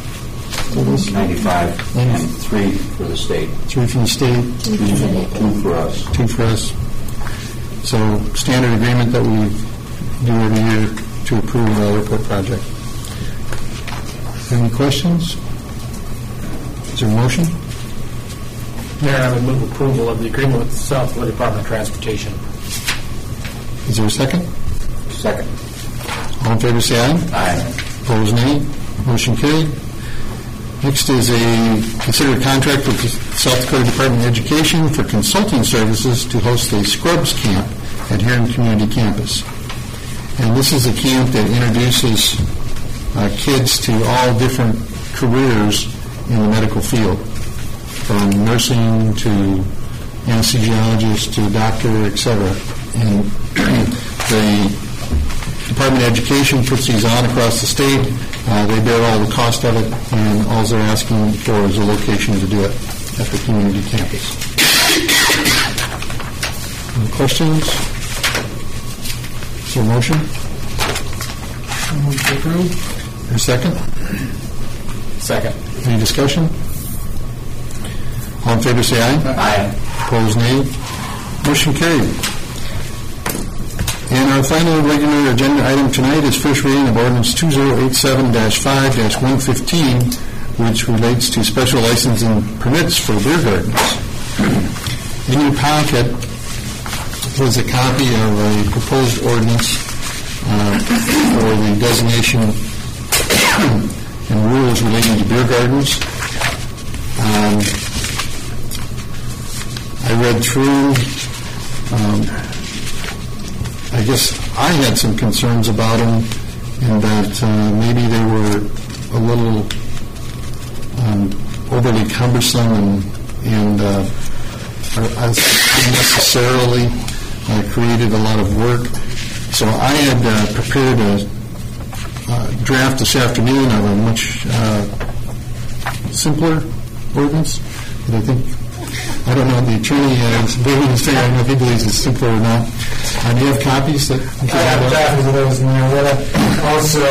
95 and 3 for the state. 3 from the state. 2 for us. 2 for us. So standard agreement that we do every year to approve the airport project. Any questions? Is there a motion? Mayor, I would move approval of the agreement with the South Dakota Department of Transportation. Is there a second? Second. All in favor, say aye. Aye. Opposed, nay. Motion carried. Next is a considered contract with the South Dakota Department of Education for consulting services to host a Scrubs camp at Heron Community Campus. And this is a camp that introduces kids to all different careers in the medical field, from nursing to anesthesiologist to doctor, etc. And the Department of Education puts these on across the state. They bear all the cost of it, and all they're asking for is a location to do it at the community campus. Any questions? Is there a motion? Move to approve. Or second? Second. Any discussion? All in favor say aye. Aye. Opposed, nay. Motion carried. And our final regular agenda item tonight is first reading of ordinance 2087-5-115, which relates to special licensing permits for beer gardens. In your packet was a copy of a proposed ordinance for the designation and rules relating to beer gardens. I read through. I guess I had some concerns about them, and that maybe they were a little overly cumbersome and unnecessarily created a lot of work. So I had prepared a draft this afternoon of a much simpler ordinance, but I think, I don't know, the attorney is very interesting. I don't know if he believes it's simpler or not. Do you have copies that? I have copies of those, Mayor. Also,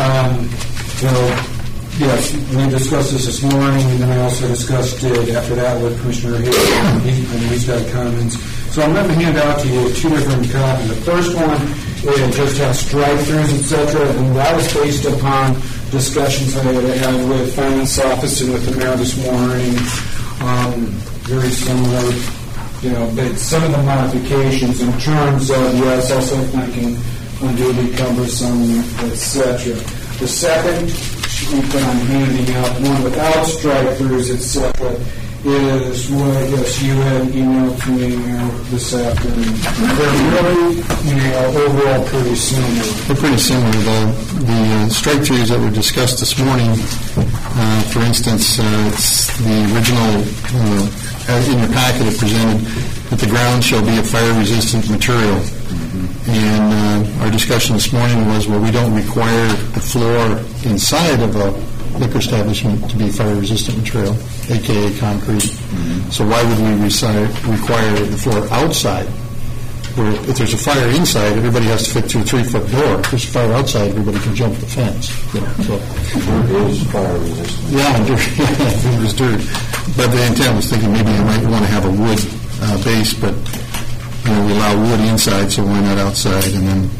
yes, we discussed this morning, and then I also discussed it after that with Commissioner Hill, and he's got comments. So I'm going to hand out to you two different copies. The first one is just has strike-throughs, etc., and that was based upon discussions I had with Finance Office and with the Mayor this morning. Very similar, but some of the modifications in terms of, yes, also making unduly cumbersome, etc. The second, we've been handing out one without strike-throughs, etc., is what, yes, you had emailed to me this afternoon. They're really, overall pretty similar. They're pretty similar. The strike-throughs that were discussed this morning, for instance, it's the original, in your packet it presented that the ground shall be a fire-resistant material. And our discussion this morning was, well, we don't require the floor inside of a liquor establishment to be fire-resistant material, a.k.a. concrete. So why would we require the floor outside? Where if there's a fire inside, everybody has to fit through a 3-foot door. If there's a fire outside, everybody can jump the fence. So Dirt is fire-resistant. yeah, it was dirt. But the intent was thinking maybe you might want to have a wood base, but we allow wood inside, so why not outside? And then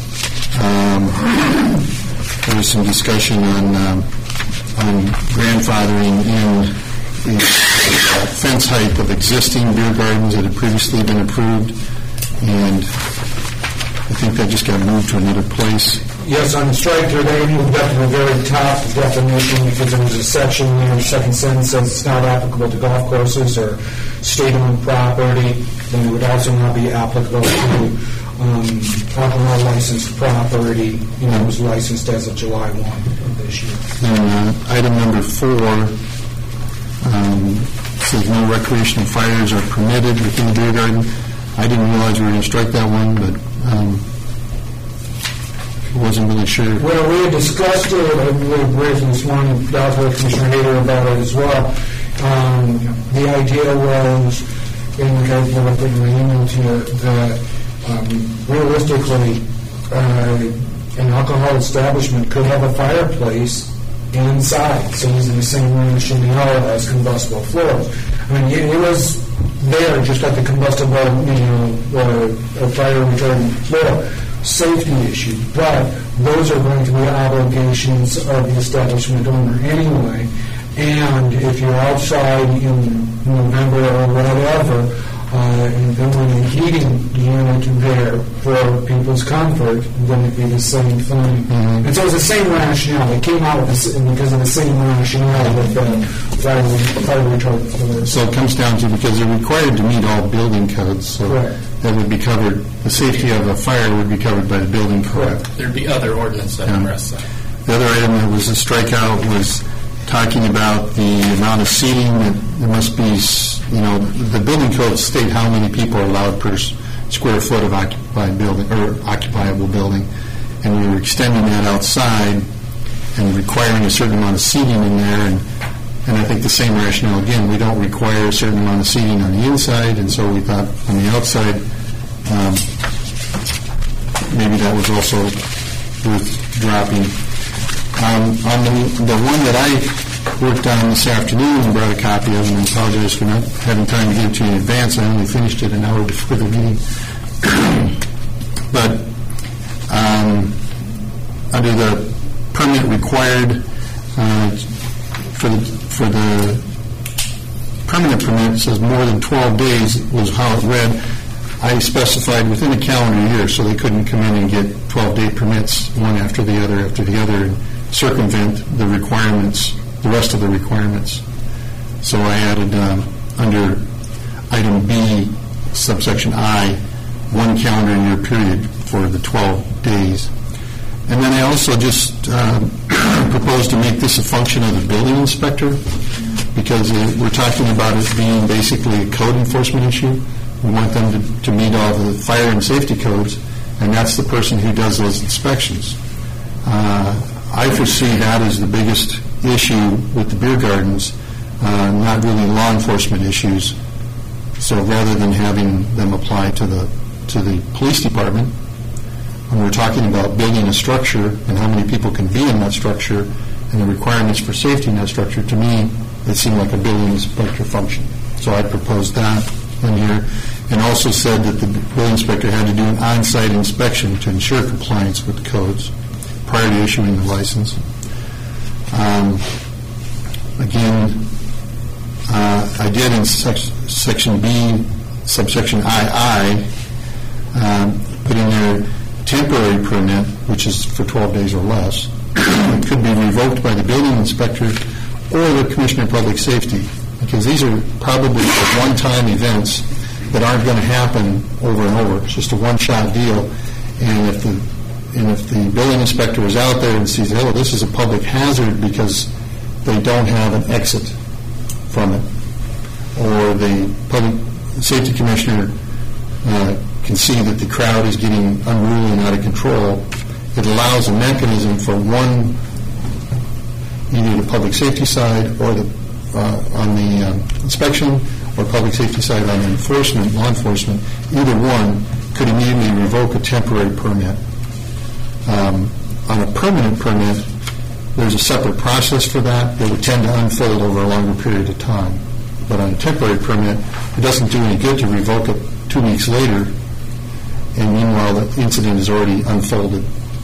there was some discussion on grandfathering in the fence height of existing beer gardens that had previously been approved, and I think that just got moved to another place. Yes, on the strike-through, they moved up to the very top definition because there was a section there, the second sentence says it's not applicable to golf courses or state-owned property. Then it would also not be applicable to alcohol licensed property. It was licensed as of July 1 of this year. And item number 4 says no recreational fires are permitted within the beer garden. I didn't realize we were going to strike that one, but wasn't really sure. Well, we had discussed it really briefly this morning, talked with Commissioner Hader about it as well. The idea was, in regard to what I put in my email to you, that realistically, an alcohol establishment could have a fireplace inside, so using the same room as Chanel as combustible floors. I mean, it was there just like the combustible, fire retardant floor. Safety issue, but those are going to be obligations of the establishment owner anyway. And if you're outside in November or whatever, and then when a heating unit there for people's comfort, then it'd be the same thing. And so it's the same rationale. They came out with because of the same rationale with the fire retardant fluid. So it comes down to, because they're required to meet all building codes, so Correct. that would be covered, the safety of a fire would be covered by the building code. There'd be other ordinance that address that. The other item that was a strikeout was talking about the amount of seating that there must be, the building codes state how many people are allowed per square foot of occupied building, or occupiable building, and we were extending that outside and requiring a certain amount of seating in there, and I think the same rationale again, we don't require a certain amount of seating on the inside, and so we thought on the outside, maybe that was also worth dropping. On the one that I worked on this afternoon and brought a copy of, and I apologize for not having time to get it to you in advance. I only finished it an hour before the meeting. But under the permit required for the permanent permit, it says more than 12 days was how it read. I specified within a calendar year, so they couldn't come in and get 12-day permits one after the other, and circumvent the requirements, the rest of the requirements. So I added under item B, subsection I, 1 calendar year period for the 12 days. And then I also just proposed to make this a function of the building inspector, because we're talking about it being basically a code enforcement issue. We want them to meet all the fire and safety codes, and that's the person who does those inspections. I foresee that as the biggest issue with the beer gardens, not really law enforcement issues. So rather than having them apply to the police department, when we're talking about building a structure and how many people can be in that structure and the requirements for safety in that structure, to me, it seemed like a building inspector function. So I proposed that in here, and also said that the building inspector had to do an on-site inspection to ensure compliance with the codes prior to issuing the license. Again, I did in section B, subsection II, put in there temporary permit, which is for 12 days or less. It could be revoked by the building inspector or the Commissioner of Public Safety, because these are probably one-time events that aren't going to happen over and over. It's just a one-shot deal. And if the building inspector is out there and sees, oh, this is a public hazard because they don't have an exit from it, or the public safety commissioner can see that the crowd is getting unruly and out of control, it allows a mechanism for one, either the public safety side or on the inspection, or public safety side on enforcement, law enforcement, either one could immediately revoke a temporary permit. On a permanent permit, there's a separate process for that that would tend to unfold over a longer period of time. But on a temporary permit, it doesn't do any good to revoke it 2 weeks later, and meanwhile the incident is already unfolded.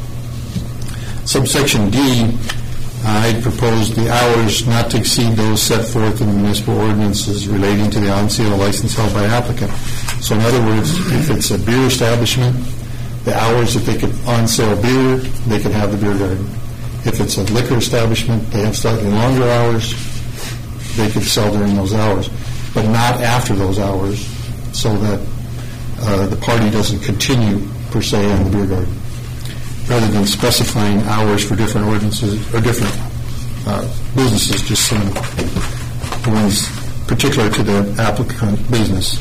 Subsection D, I proposed the hours not to exceed those set forth in the municipal ordinances relating to the on-sale license held by applicant. So in other words, if it's a beer establishment, the hours that they could on-sale beer, they could have the beer garden. If it's a liquor establishment, they have slightly longer hours, they could sell during those hours, but not after those hours, so that the party doesn't continue, per se, on the beer garden. Rather than specifying hours for different ordinances or different businesses, just some the ones particular to the applicant business.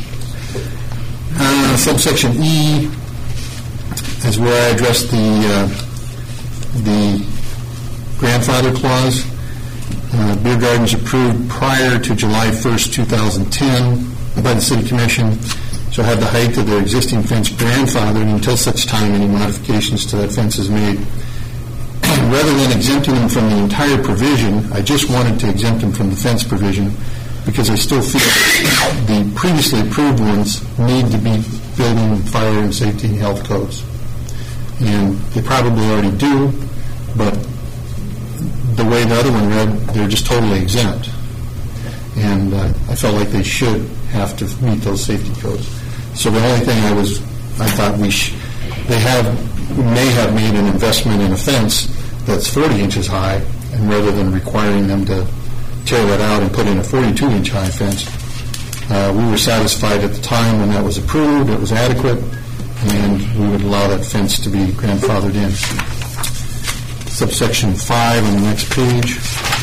Subsection E is where I addressed the grandfather clause. Beer gardens approved prior to July 1st, 2010 by the City Commission shall have the height of their existing fence grandfathered until such time any modifications to that fence is made. Rather than exempting them from the entire provision, I just wanted to exempt them from the fence provision because I still feel the previously approved ones need to be building, fire, and safety and health codes. And they probably already do, but the way the other one read, they're just totally exempt. And I felt like they should have to meet those safety codes. So the only thing I thought they may have made an investment in a fence that's 40 inches high, and rather than requiring them to tear that out and put in a 42-inch high fence, we were satisfied at the time when that was approved, it was adequate, and we would allow that fence to be grandfathered in. Subsection 5 on the next page.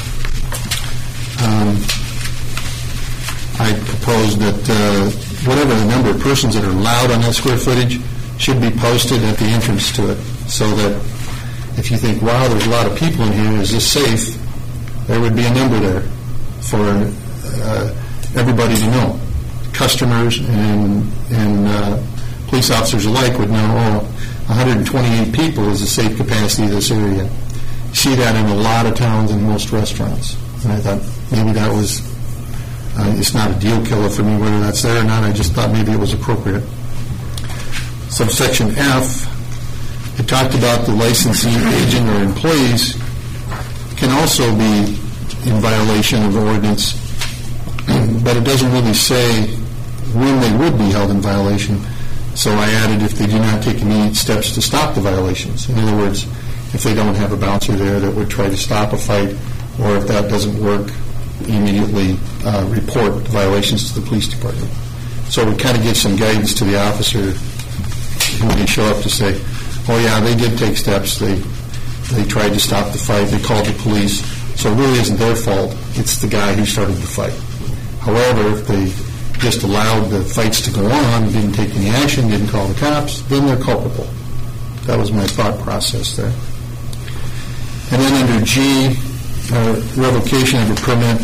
I propose that whatever the number of persons that are allowed on that square footage should be posted at the entrance to it, so that if you think, wow, there's a lot of people in here, is this safe? There would be a number there for everybody to know. Customers and police officers alike would know, 128 people is the safe capacity of this area. You see that in a lot of towns and most restaurants. And I thought maybe that was, it's not a deal killer for me whether that's there or not. I just thought maybe it was appropriate. Subsection F, it talked about the licensing agent or employees can also be in violation of the ordinance, but it doesn't really say when they would be held in violation. So I added if they do not take immediate steps to stop the violations. In other words, if they don't have a bouncer there that would try to stop a fight, or if that doesn't work, immediately report the violations to the police department. So we kind of give some guidance to the officer when they show up to say, oh yeah, they did take steps, they tried to stop the fight, they called the police, so it really isn't their fault, it's the guy who started the fight. However, if they just allowed the fights to go on, didn't take any action, didn't call the cops, then they're culpable. That was my thought process there. And then under G, revocation of a permit,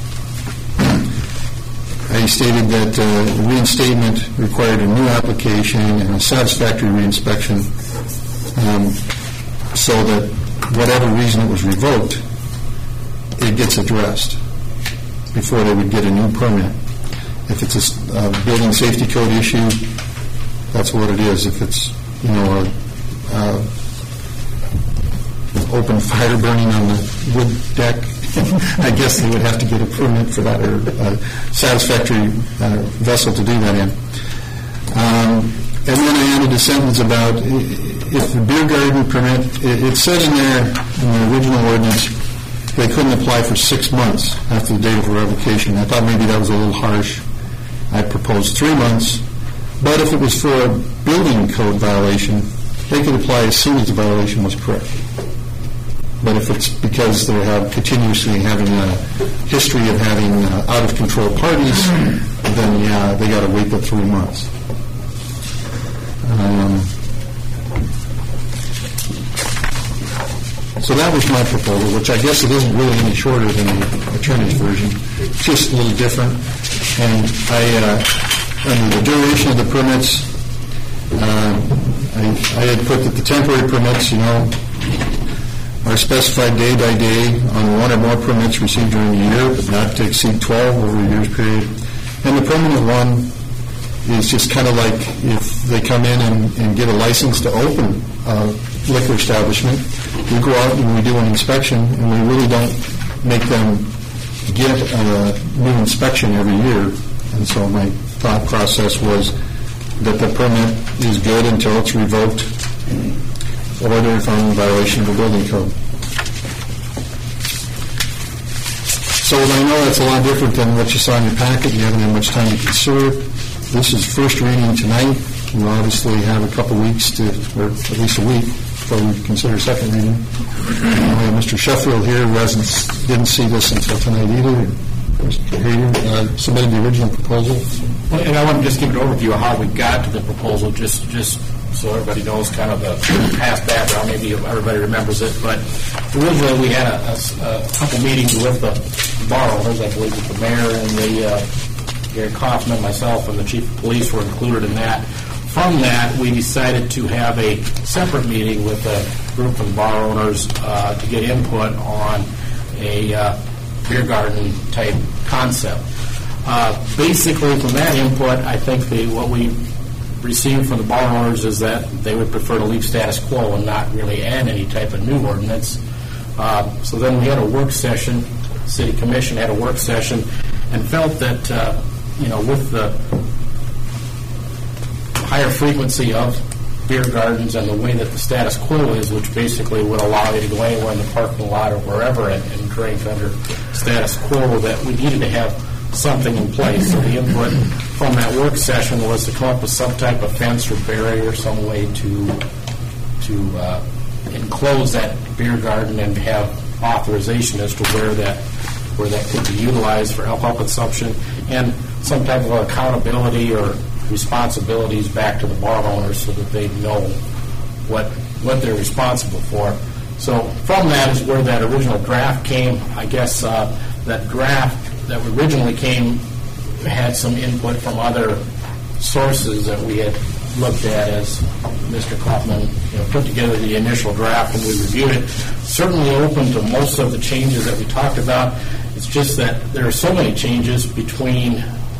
I stated that reinstatement required a new application and a satisfactory reinspection, so that whatever reason it was revoked, it gets addressed before they would get a new permit. If it's a building safety code issue, that's what it is. If it's, open fire burning on the wood deck, I guess they would have to get a permit for that, or a satisfactory vessel to do that in. And then I added a sentence about if the beer garden permit, it said in there, in the original ordinance, they couldn't apply for 6 months after the date of revocation. I thought maybe that was a little harsh. I proposed 3 months. But if it was for a building code violation, they could apply as soon as the violation was correct. But if it's because they have continuously having a history of having out-of-control parties, then yeah, they got to wait the 3 months. So that was my proposal, which I guess it isn't really any shorter than the attorney's version. It's just a little different. And under the duration of the permits, I had put that the temporary permits, are specified day by day on one or more permits received during the year, but not to exceed 12 over a year's period. And the permanent one is just kind of like if they come in and get a license to open a liquor establishment, we go out and we do an inspection, and we really don't make them get a new inspection every year. And so my thought process was that the permit is good until it's revoked, or they're found in violation of the building code. So I know that's a lot different than what you saw in your packet. You haven't had much time to consider it. This is first reading tonight. We'll obviously have a couple weeks or at least a week before we consider second reading. We have Mr. Sheffield here, who didn't see this until tonight either. Mr. Hayden submitted the original proposal. And I want to just give an overview of how we got to the proposal, just so everybody knows kind of the past background. Maybe everybody remembers it. But originally we had a couple meetings with the bar owners. I believe with the mayor and Gary Kaufman, myself, and the chief of police were included in that. From that, we decided to have a separate meeting with a group of bar owners to get input on a beer garden type concept. Basically, from that input, I think what we received from the bar owners is that they would prefer to leave status quo and not really add any type of new ordinance. So then we had a work session, City Commission had a work session, and felt that with the higher frequency of beer gardens and the way that the status quo is, which basically would allow you to go anywhere in the parking lot or wherever and drink under status quo, that we needed to have something in place. So the input from that work session was to come up with some type of fence or barrier, some way to enclose that beer garden and have authorization as to where that could be utilized for alcohol consumption, and some type of accountability or responsibilities back to the bar owners so that they know what they're responsible for. So from that is where that original draft came. I guess that draft that originally came had some input from other sources that we had looked at as Mr. Kaufman put together the initial draft, and we reviewed it. Certainly open to most of the changes that we talked about. It's just that there are so many changes between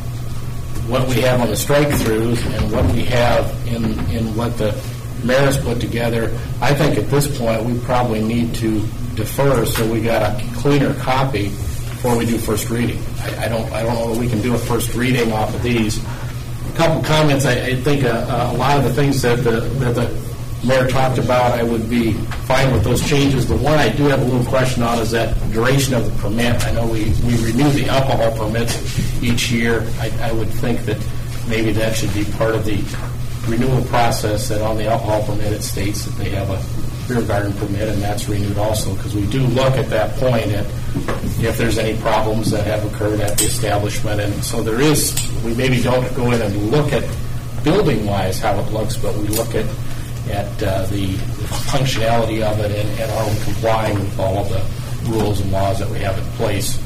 what we have on the strike-throughs and what we have in what the mayor's put together. I think at this point we probably need to defer so we got a cleaner copy before we do first reading. I don't know that we can do a first reading off of these. A couple comments. I think a lot of the things that the mayor talked about, I would be fine with those changes. The one I do have a little question on is that duration of the permit. I know we renew the alcohol permits each year. I would think that maybe that should be part of the renewal process, that on the alcohol permit it states that they have a beer garden permit, and that's renewed also, because we do look at that point at if there's any problems that have occurred at the establishment. And so we maybe don't go in and look at building-wise how it looks, but we look at the functionality of it and are we complying with all of the rules and laws that we have in place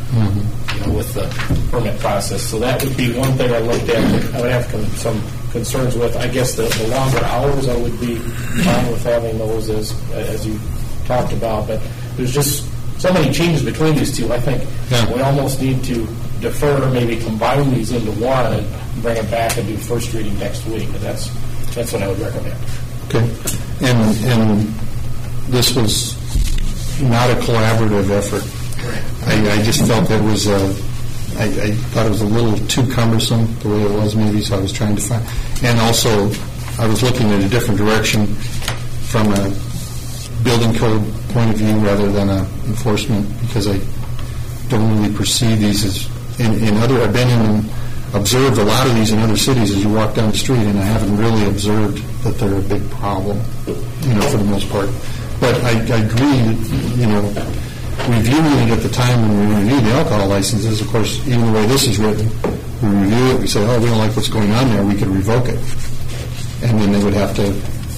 with the permit process. So that would be one thing I looked at. I would have some concerns with. I guess the longer hours, I would be fine with having those as you talked about. But there's just so many changes between these two. I think we almost need to defer, maybe combine these into one and bring it back and do first reading next week. And that's what I would recommend. Okay. And this was not a collaborative effort. I just felt that was I thought it was a little too cumbersome the way it was, maybe, so I was trying to find. And also, I was looking at a different direction from a building code point of view rather than a enforcement, because I don't really perceive these as I've been in and observed a lot of these in other cities as you walk down the street, and I haven't really observed that they're a big problem, for the most part. But I agree, reviewing it at the time when we review the alcohol licenses, of course, even the way this is written, we review it, we say, we don't like what's going on there, we could revoke it. And then they would have to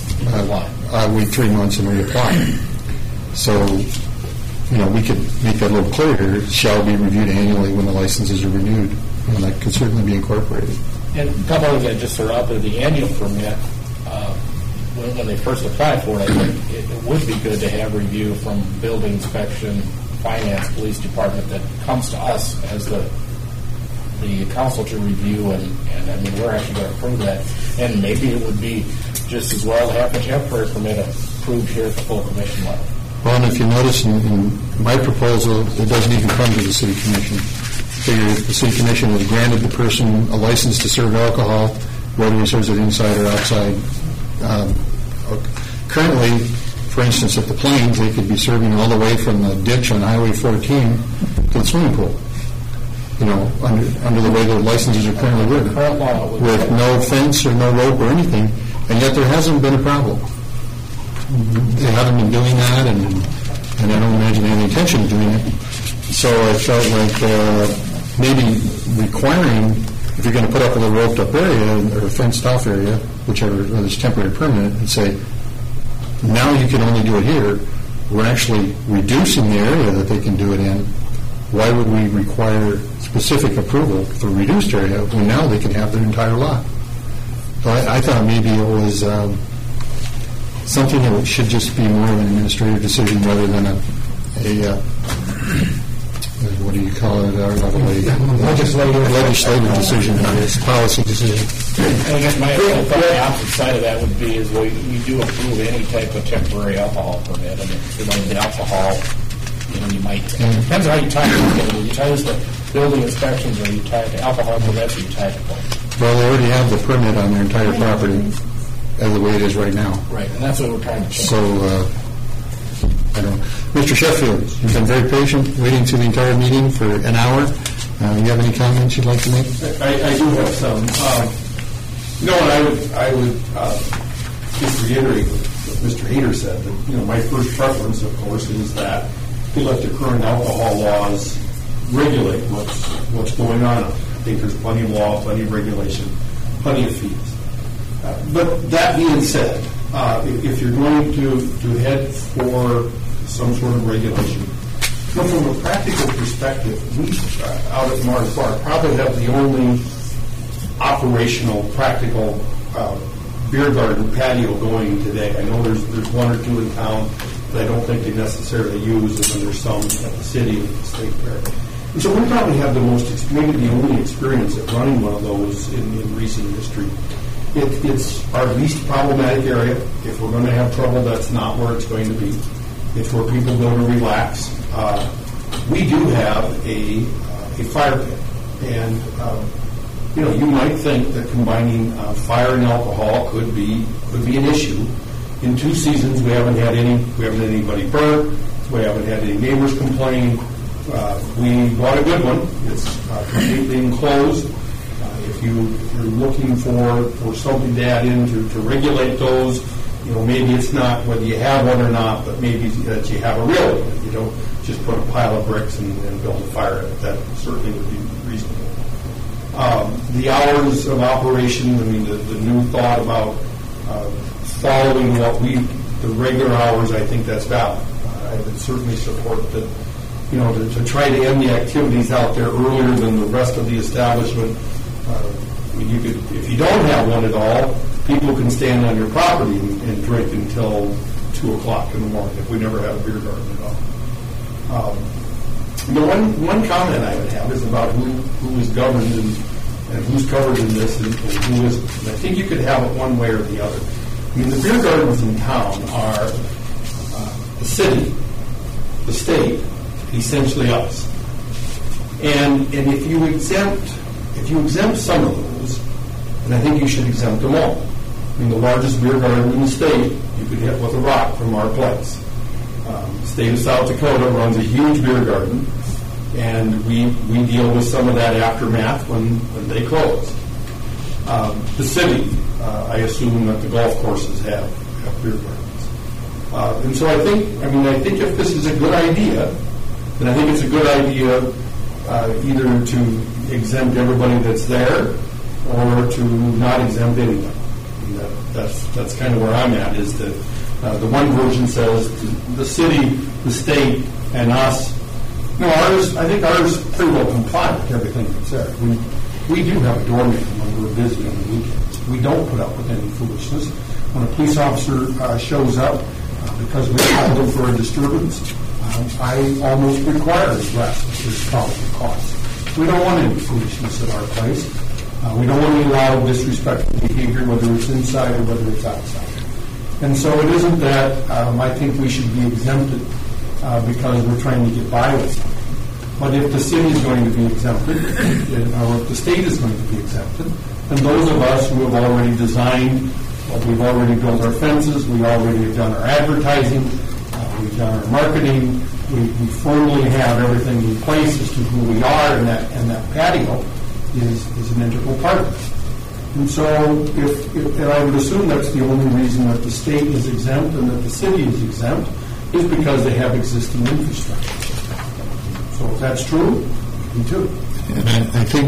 wait 3 months and reapply. So, we could make that a little clearer. It shall be reviewed annually when the licenses are renewed, and that could certainly be incorporated. And a couple of that just are up to the annual permit. When they first apply for it, I think it would be good to have review from building inspection, finance, police department that comes to us as the council to review, and I mean, we're actually going to approve that. And maybe it would be just as well to have a temporary permit approved here at the full commission level. Well, and if you notice in my proposal, it doesn't even come to the city commission. If the city commission has granted the person a license to serve alcohol, whether he serves it inside or outside. Currently, for instance, at the Plains, they could be serving all the way from the ditch on Highway 14 to the swimming pool. Under the way the licenses are currently written, with no fence or no rope or anything, and yet there hasn't been a problem. They haven't been doing that, and I don't imagine they have any intention of doing it. So I felt like maybe requiring, if you're going to put up a little roped up area or a fenced off area, whichever, whether it's temporary or permanent, and say, now you can only do it here. We're actually reducing the area that they can do it in. Why would we require specific approval for a reduced area when now they can have their entire lot? So I thought maybe it was something that should just be more of an administrative decision rather than a what do you call it? Legislative decision. It's a policy decision. I guess my thought, the opposite side of that would be is we do approve any type of temporary alcohol permit. I mean, the alcohol you might, it depends on how you tie it. Whether you tie this to building inspections, or you tie it to alcohol permits, or you tie it to both. Well, they already have the permit on their entire property as the way it is right now. Right, and that's what we're trying to change. So, I don't know. Mr. Sheffield, you've been very patient, waiting through the entire meeting for an hour. You have any comments you'd like to make? I do have some. I would just reiterate what Mr. Hayter said. That, my first preference, of course, is that we let the current alcohol laws regulate what's going on. I think there's plenty of law, plenty of regulation, plenty of fees. But that being said, if you're going to head for some sort of regulation, from a practical perspective, we out at Mars Bar probably have the only operational, practical beer garden patio going today. I know there's one or two in town that I don't think they necessarily use, and then there's some at the city and the state fair. And so we probably have maybe the only experience at running one of those in recent history. It's our least problematic area. If we're going to have trouble, that's not where it's going to be. It's where people go to relax. We do have a fire pit, and you might think that combining fire and alcohol could be an issue. In 2 seasons, we haven't had anybody burn. We haven't had any neighbors complain. We bought a good one. It's completely enclosed. If you're looking for something to add in to regulate those, maybe it's not whether you have one or not, but maybe that you have a real one. You don't just put a pile of bricks and build a fire in it. That certainly would be reasonable. The hours of operation, the new thought about following the regular hours, I think that's valid. I would certainly support that, to try to end the activities out there earlier than the rest of the establishment. If you don't have one at all, people can stand on your property and drink until 2 o'clock in the morning if we never have a beer garden at all. The one comment I would have is about who is governed and who's covered in this and who isn't. And I think you could have it one way or the other. The beer gardens in town are the city, the state, essentially us. And if you exempt some of those, and I think you should exempt them all. The largest beer garden in the state, you could hit with a rock from our place. The state of South Dakota runs a huge beer garden, and we deal with some of that aftermath when they close. The city, I assume that the golf courses have beer gardens. And so I think if this is a good idea, then I think it's a good idea either to exempt everybody that's there or to not exempt anybody. That's kind of where I'm at, is that the one version says the city, the state, and us. I think ours pretty well comply with everything that's there. We do have a doorman when we're busy on the weekends. We don't put up with any foolishness. When a police officer shows up because we called him for a disturbance, I almost require his arrest, which is probably the cost. We don't want any foolishness at our place. We don't want to allow disrespectful behavior, whether it's inside or whether it's outside. And so it isn't that I think we should be exempted because we're trying to get by with something. But if the city is going to be exempted, or if the state is going to be exempted, then those of us who have already designed, we've already built our fences, we already have done our advertising, we've done our marketing, we formally have everything in place as to who we are, and that patio is an integral part of it. And so, and I would assume that's the only reason that the state is exempt and that the city is exempt, is because they have existing infrastructure. So if that's true, we do. And I think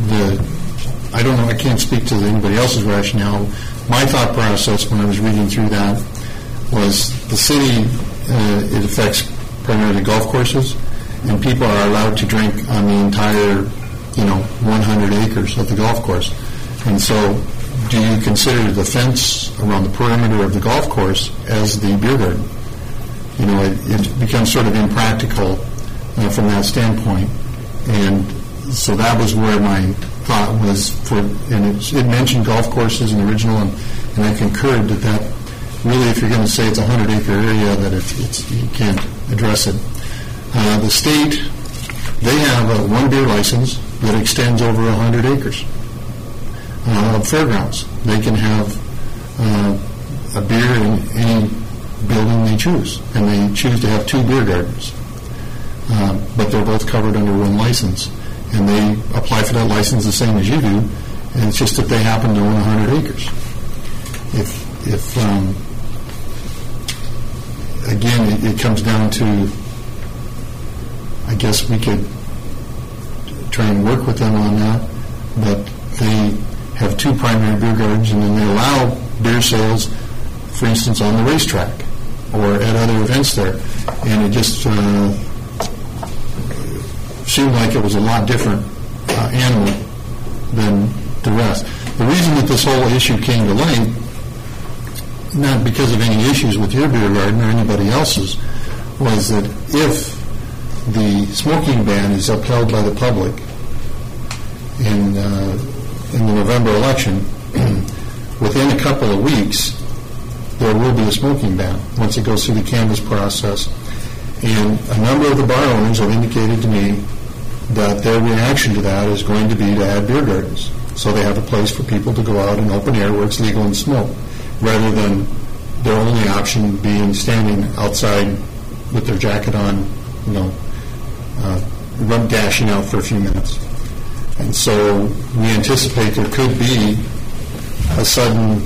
I don't know, I can't speak to anybody else's rationale. My thought process when I was reading through that was the city, it affects primarily golf courses, and people are allowed to drink on the entire 100 acres of the golf course. And so do you consider the fence around the perimeter of the golf course as the beer garden? It becomes sort of impractical from that standpoint. And so that was where my thought was and it mentioned golf courses in the original, and I concurred that really, if you're going to say it's a 100-acre area, that you can't address it. The state, they have one beer license that extends over 100 acres of fairgrounds. They can have a beer in any building they choose, and they choose to have 2 beer gardens. But they're both covered under one license, and they apply for that license the same as you do, and it's just that they happen to own 100 acres. If again, it comes down to, I guess we could try and work with them on that, but they have 2 primary beer gardens, and then they allow beer sales, for instance, on the racetrack or at other events there, and it just seemed like it was a lot different animal than the rest. The reason that this whole issue came to light, not because of any issues with your beer garden or anybody else's, was that if the smoking ban is upheld by the public in the November election, within a couple of weeks, there will be a smoking ban once it goes through the canvass process. And a number of the bar owners have indicated to me that their reaction to that is going to be to add beer gardens, so they have a place for people to go out in open air where it's legal and smoke, rather than their only option being standing outside with their jacket on, dashing out for a few minutes. And so we anticipate there could be a sudden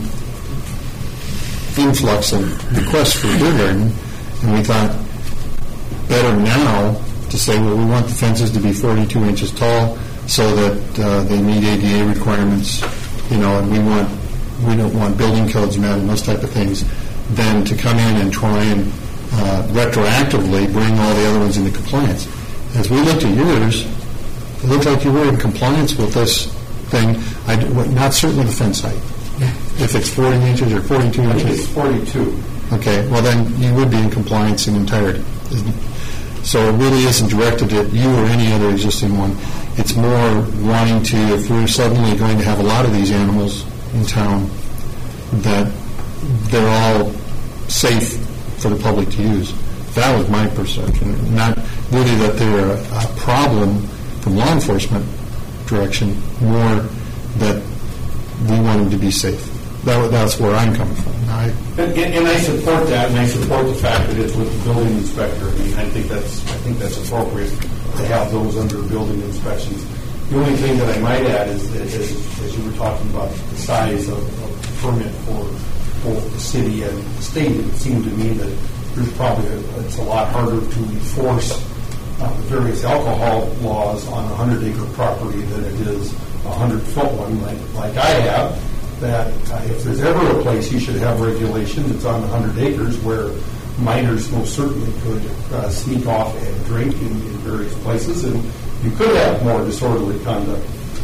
influx of requests for a beer garden, and we thought better now to say, well, we want the fences to be 42 inches tall so that they meet ADA requirements, and we don't want building codes met and those type of things, than to come in and try and retroactively bring all the other ones into compliance. As we looked at yours, it looked like you were in compliance with this thing, not certainly the fence height. If it's 40 inches or 42 inches? It's 42. Okay, well then you would be in compliance in entirety. So it really isn't directed at you or any other existing one. It's more wanting to, if we're suddenly going to have a lot of these animals in town, that they're all safe for the public to use. That was my perception. Not really that they're a problem from law enforcement direction, more that we want them to be safe. That's where I'm coming from. And I support that, and I support the fact that it's with the building inspector. I mean, I think that's appropriate to have those under building inspections. The only thing that I might add is that, as you were talking about the size of the permit for both the city and the state, it seemed to me that there's probably it's a lot harder to enforce the various alcohol laws on a 100-acre property than it is a 100-foot one like I have. That if there's ever a place you should have regulation, it's on 100 acres where minors most certainly could sneak off and drink in various places, and you could have more disorderly conduct.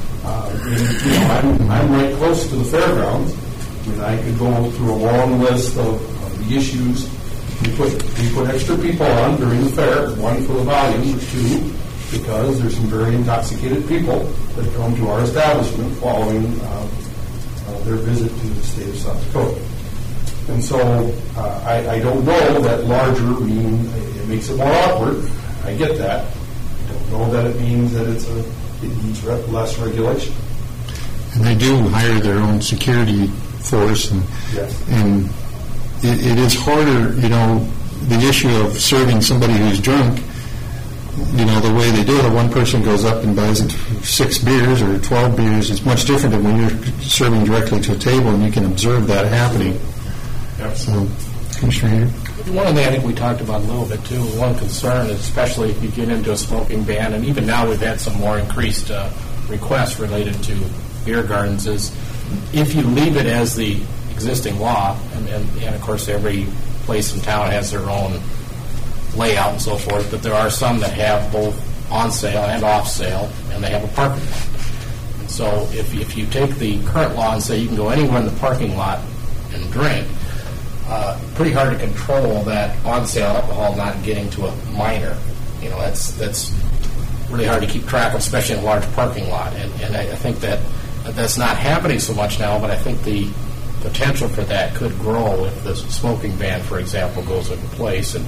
I'm right close to the fairgrounds. I mean, I could go through a long list of the issues. We put extra people on during the fair, 1 for the volume, 2 because there's some very intoxicated people that come to our establishment following their visit to the state of South Dakota. And so I don't know that larger means it makes it more awkward. I get that. I don't know that it means that it needs less regulation. And they do hire their own security force, and yes. And it is harder, the issue of serving somebody who's drunk, the way they do it, one person goes up and buys 6 beers or 12 beers. It's much different than when you're serving directly to a table and you can observe that happening. Yep. So, Commissioner Hayter? One thing I think we talked about a little bit too, one concern, especially if you get into a smoking ban, and even now we've had some more increased requests related to beer gardens, is if you leave it as the existing law, and of course every place in town has their own layout and so forth, but there are some that have both on sale and off sale, and they have a parking lot. And so if you take the current law and say you can go anywhere in the parking lot and drink, pretty hard to control that on sale alcohol not getting to a minor. That's really hard to keep track of, especially in a large parking lot. And I think that's not happening so much now, but I think the potential for that could grow if the smoking ban, for example, goes into place. And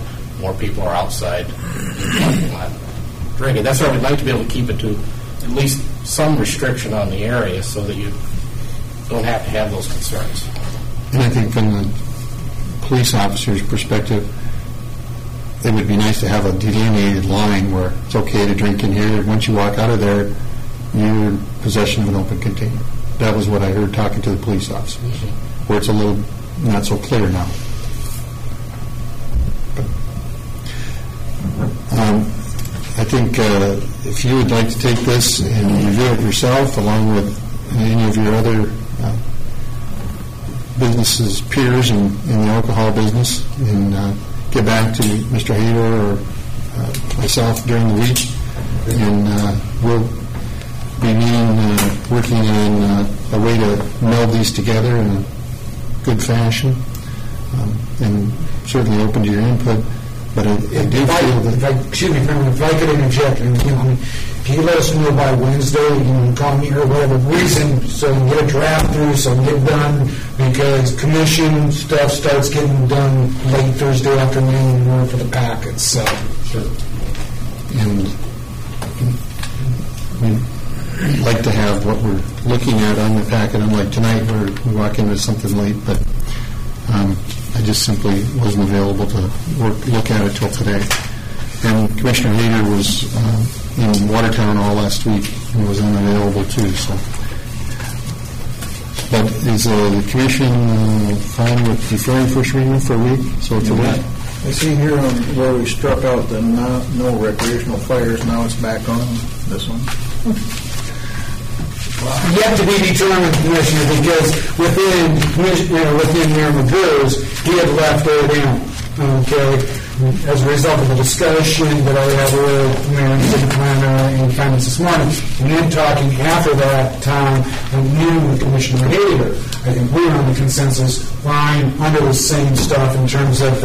more people are outside drinking. That's why we'd like to be able to keep it to at least some restriction on the area so that you don't have to have those concerns. And I think from the police officer's perspective, it would be nice to have a delineated line where it's okay to drink in here. Once you walk out of there, you're in possession of an open container. That was what I heard talking to the police officers, where it's a little not so clear now. I think if you would like to take this and review it yourself, along with any of your other businesses, peers in the alcohol business, and get back to Mr. Hayter or myself during the week, and we'll be meeting, working on a way to meld these together in a good fashion, and certainly open to your input. But I do feel that... Excuse me, if I could interject, can you let us know by Wednesday, you can call me or whatever reason, so we can get a draft through, so we get done, because commission stuff starts getting done late Thursday afternoon in order for the packets, so. Sure. And we'd like to have what we're looking at on the packet. Unlike tonight, where we walk into something late, but I just simply wasn't available to look at it till today. And Commissioner Hayter was in Watertown all last week and was unavailable too. So, but is the commission fine with deferring first reading for a week? So today, I see here on where we struck out the no recreational fires. Now it's back on this one. Yet to be determined, Commissioner, because within Mayor Magoo's, he had left it in, okay, as a result of the discussion that I had with Mayor and City Planner and Finance this morning, and then talking after that time and noon with Commissioner Hayter. I think we were on the consensus line under the same stuff in terms of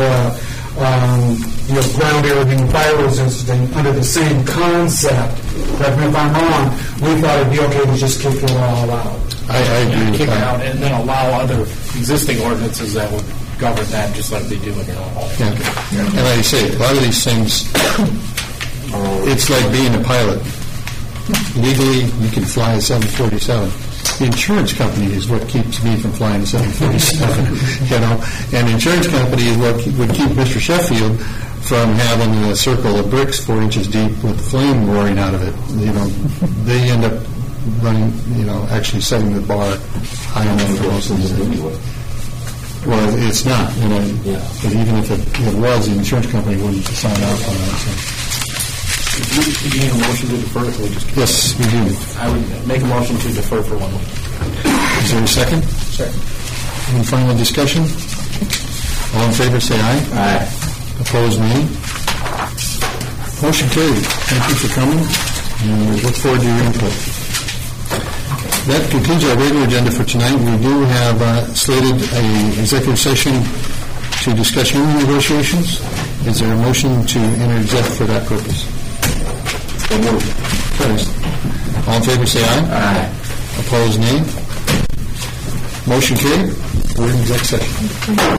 ground area being fire resistant under the same concept. Correct me if I'm wrong, we thought it'd be okay to just kick it all out. I agree with kick it that. out and then allow other existing ordinances that would govern that, just like they do in Illinois. Yeah. And like I say, a lot of these things, it's like being a pilot. Legally, you can fly a 747. The insurance company is what keeps me from flying a 747, and the insurance company is what would keep Mr. Sheffield from having a circle of bricks 4 inches deep with flame roaring out of it. They end up running, actually setting the bar high enough for most of them. Well, it's not, but even if it was, the insurance company wouldn't sign off on that. So. Do you need a motion to defer? Yes, we do. I would make a motion to defer for 1 week. Is there a second? Second. Any final discussion? All in favor, say aye. Aye. Opposed, nay. Motion carried. Thank you for coming, and we look forward to your input. That concludes our regular agenda for tonight. We do have slated an executive session to discuss union negotiations. Is there a motion to enter exec for that purpose? So moved. All in favor, say aye. Aye. Opposed, nay. Motion carried. We're in exec session.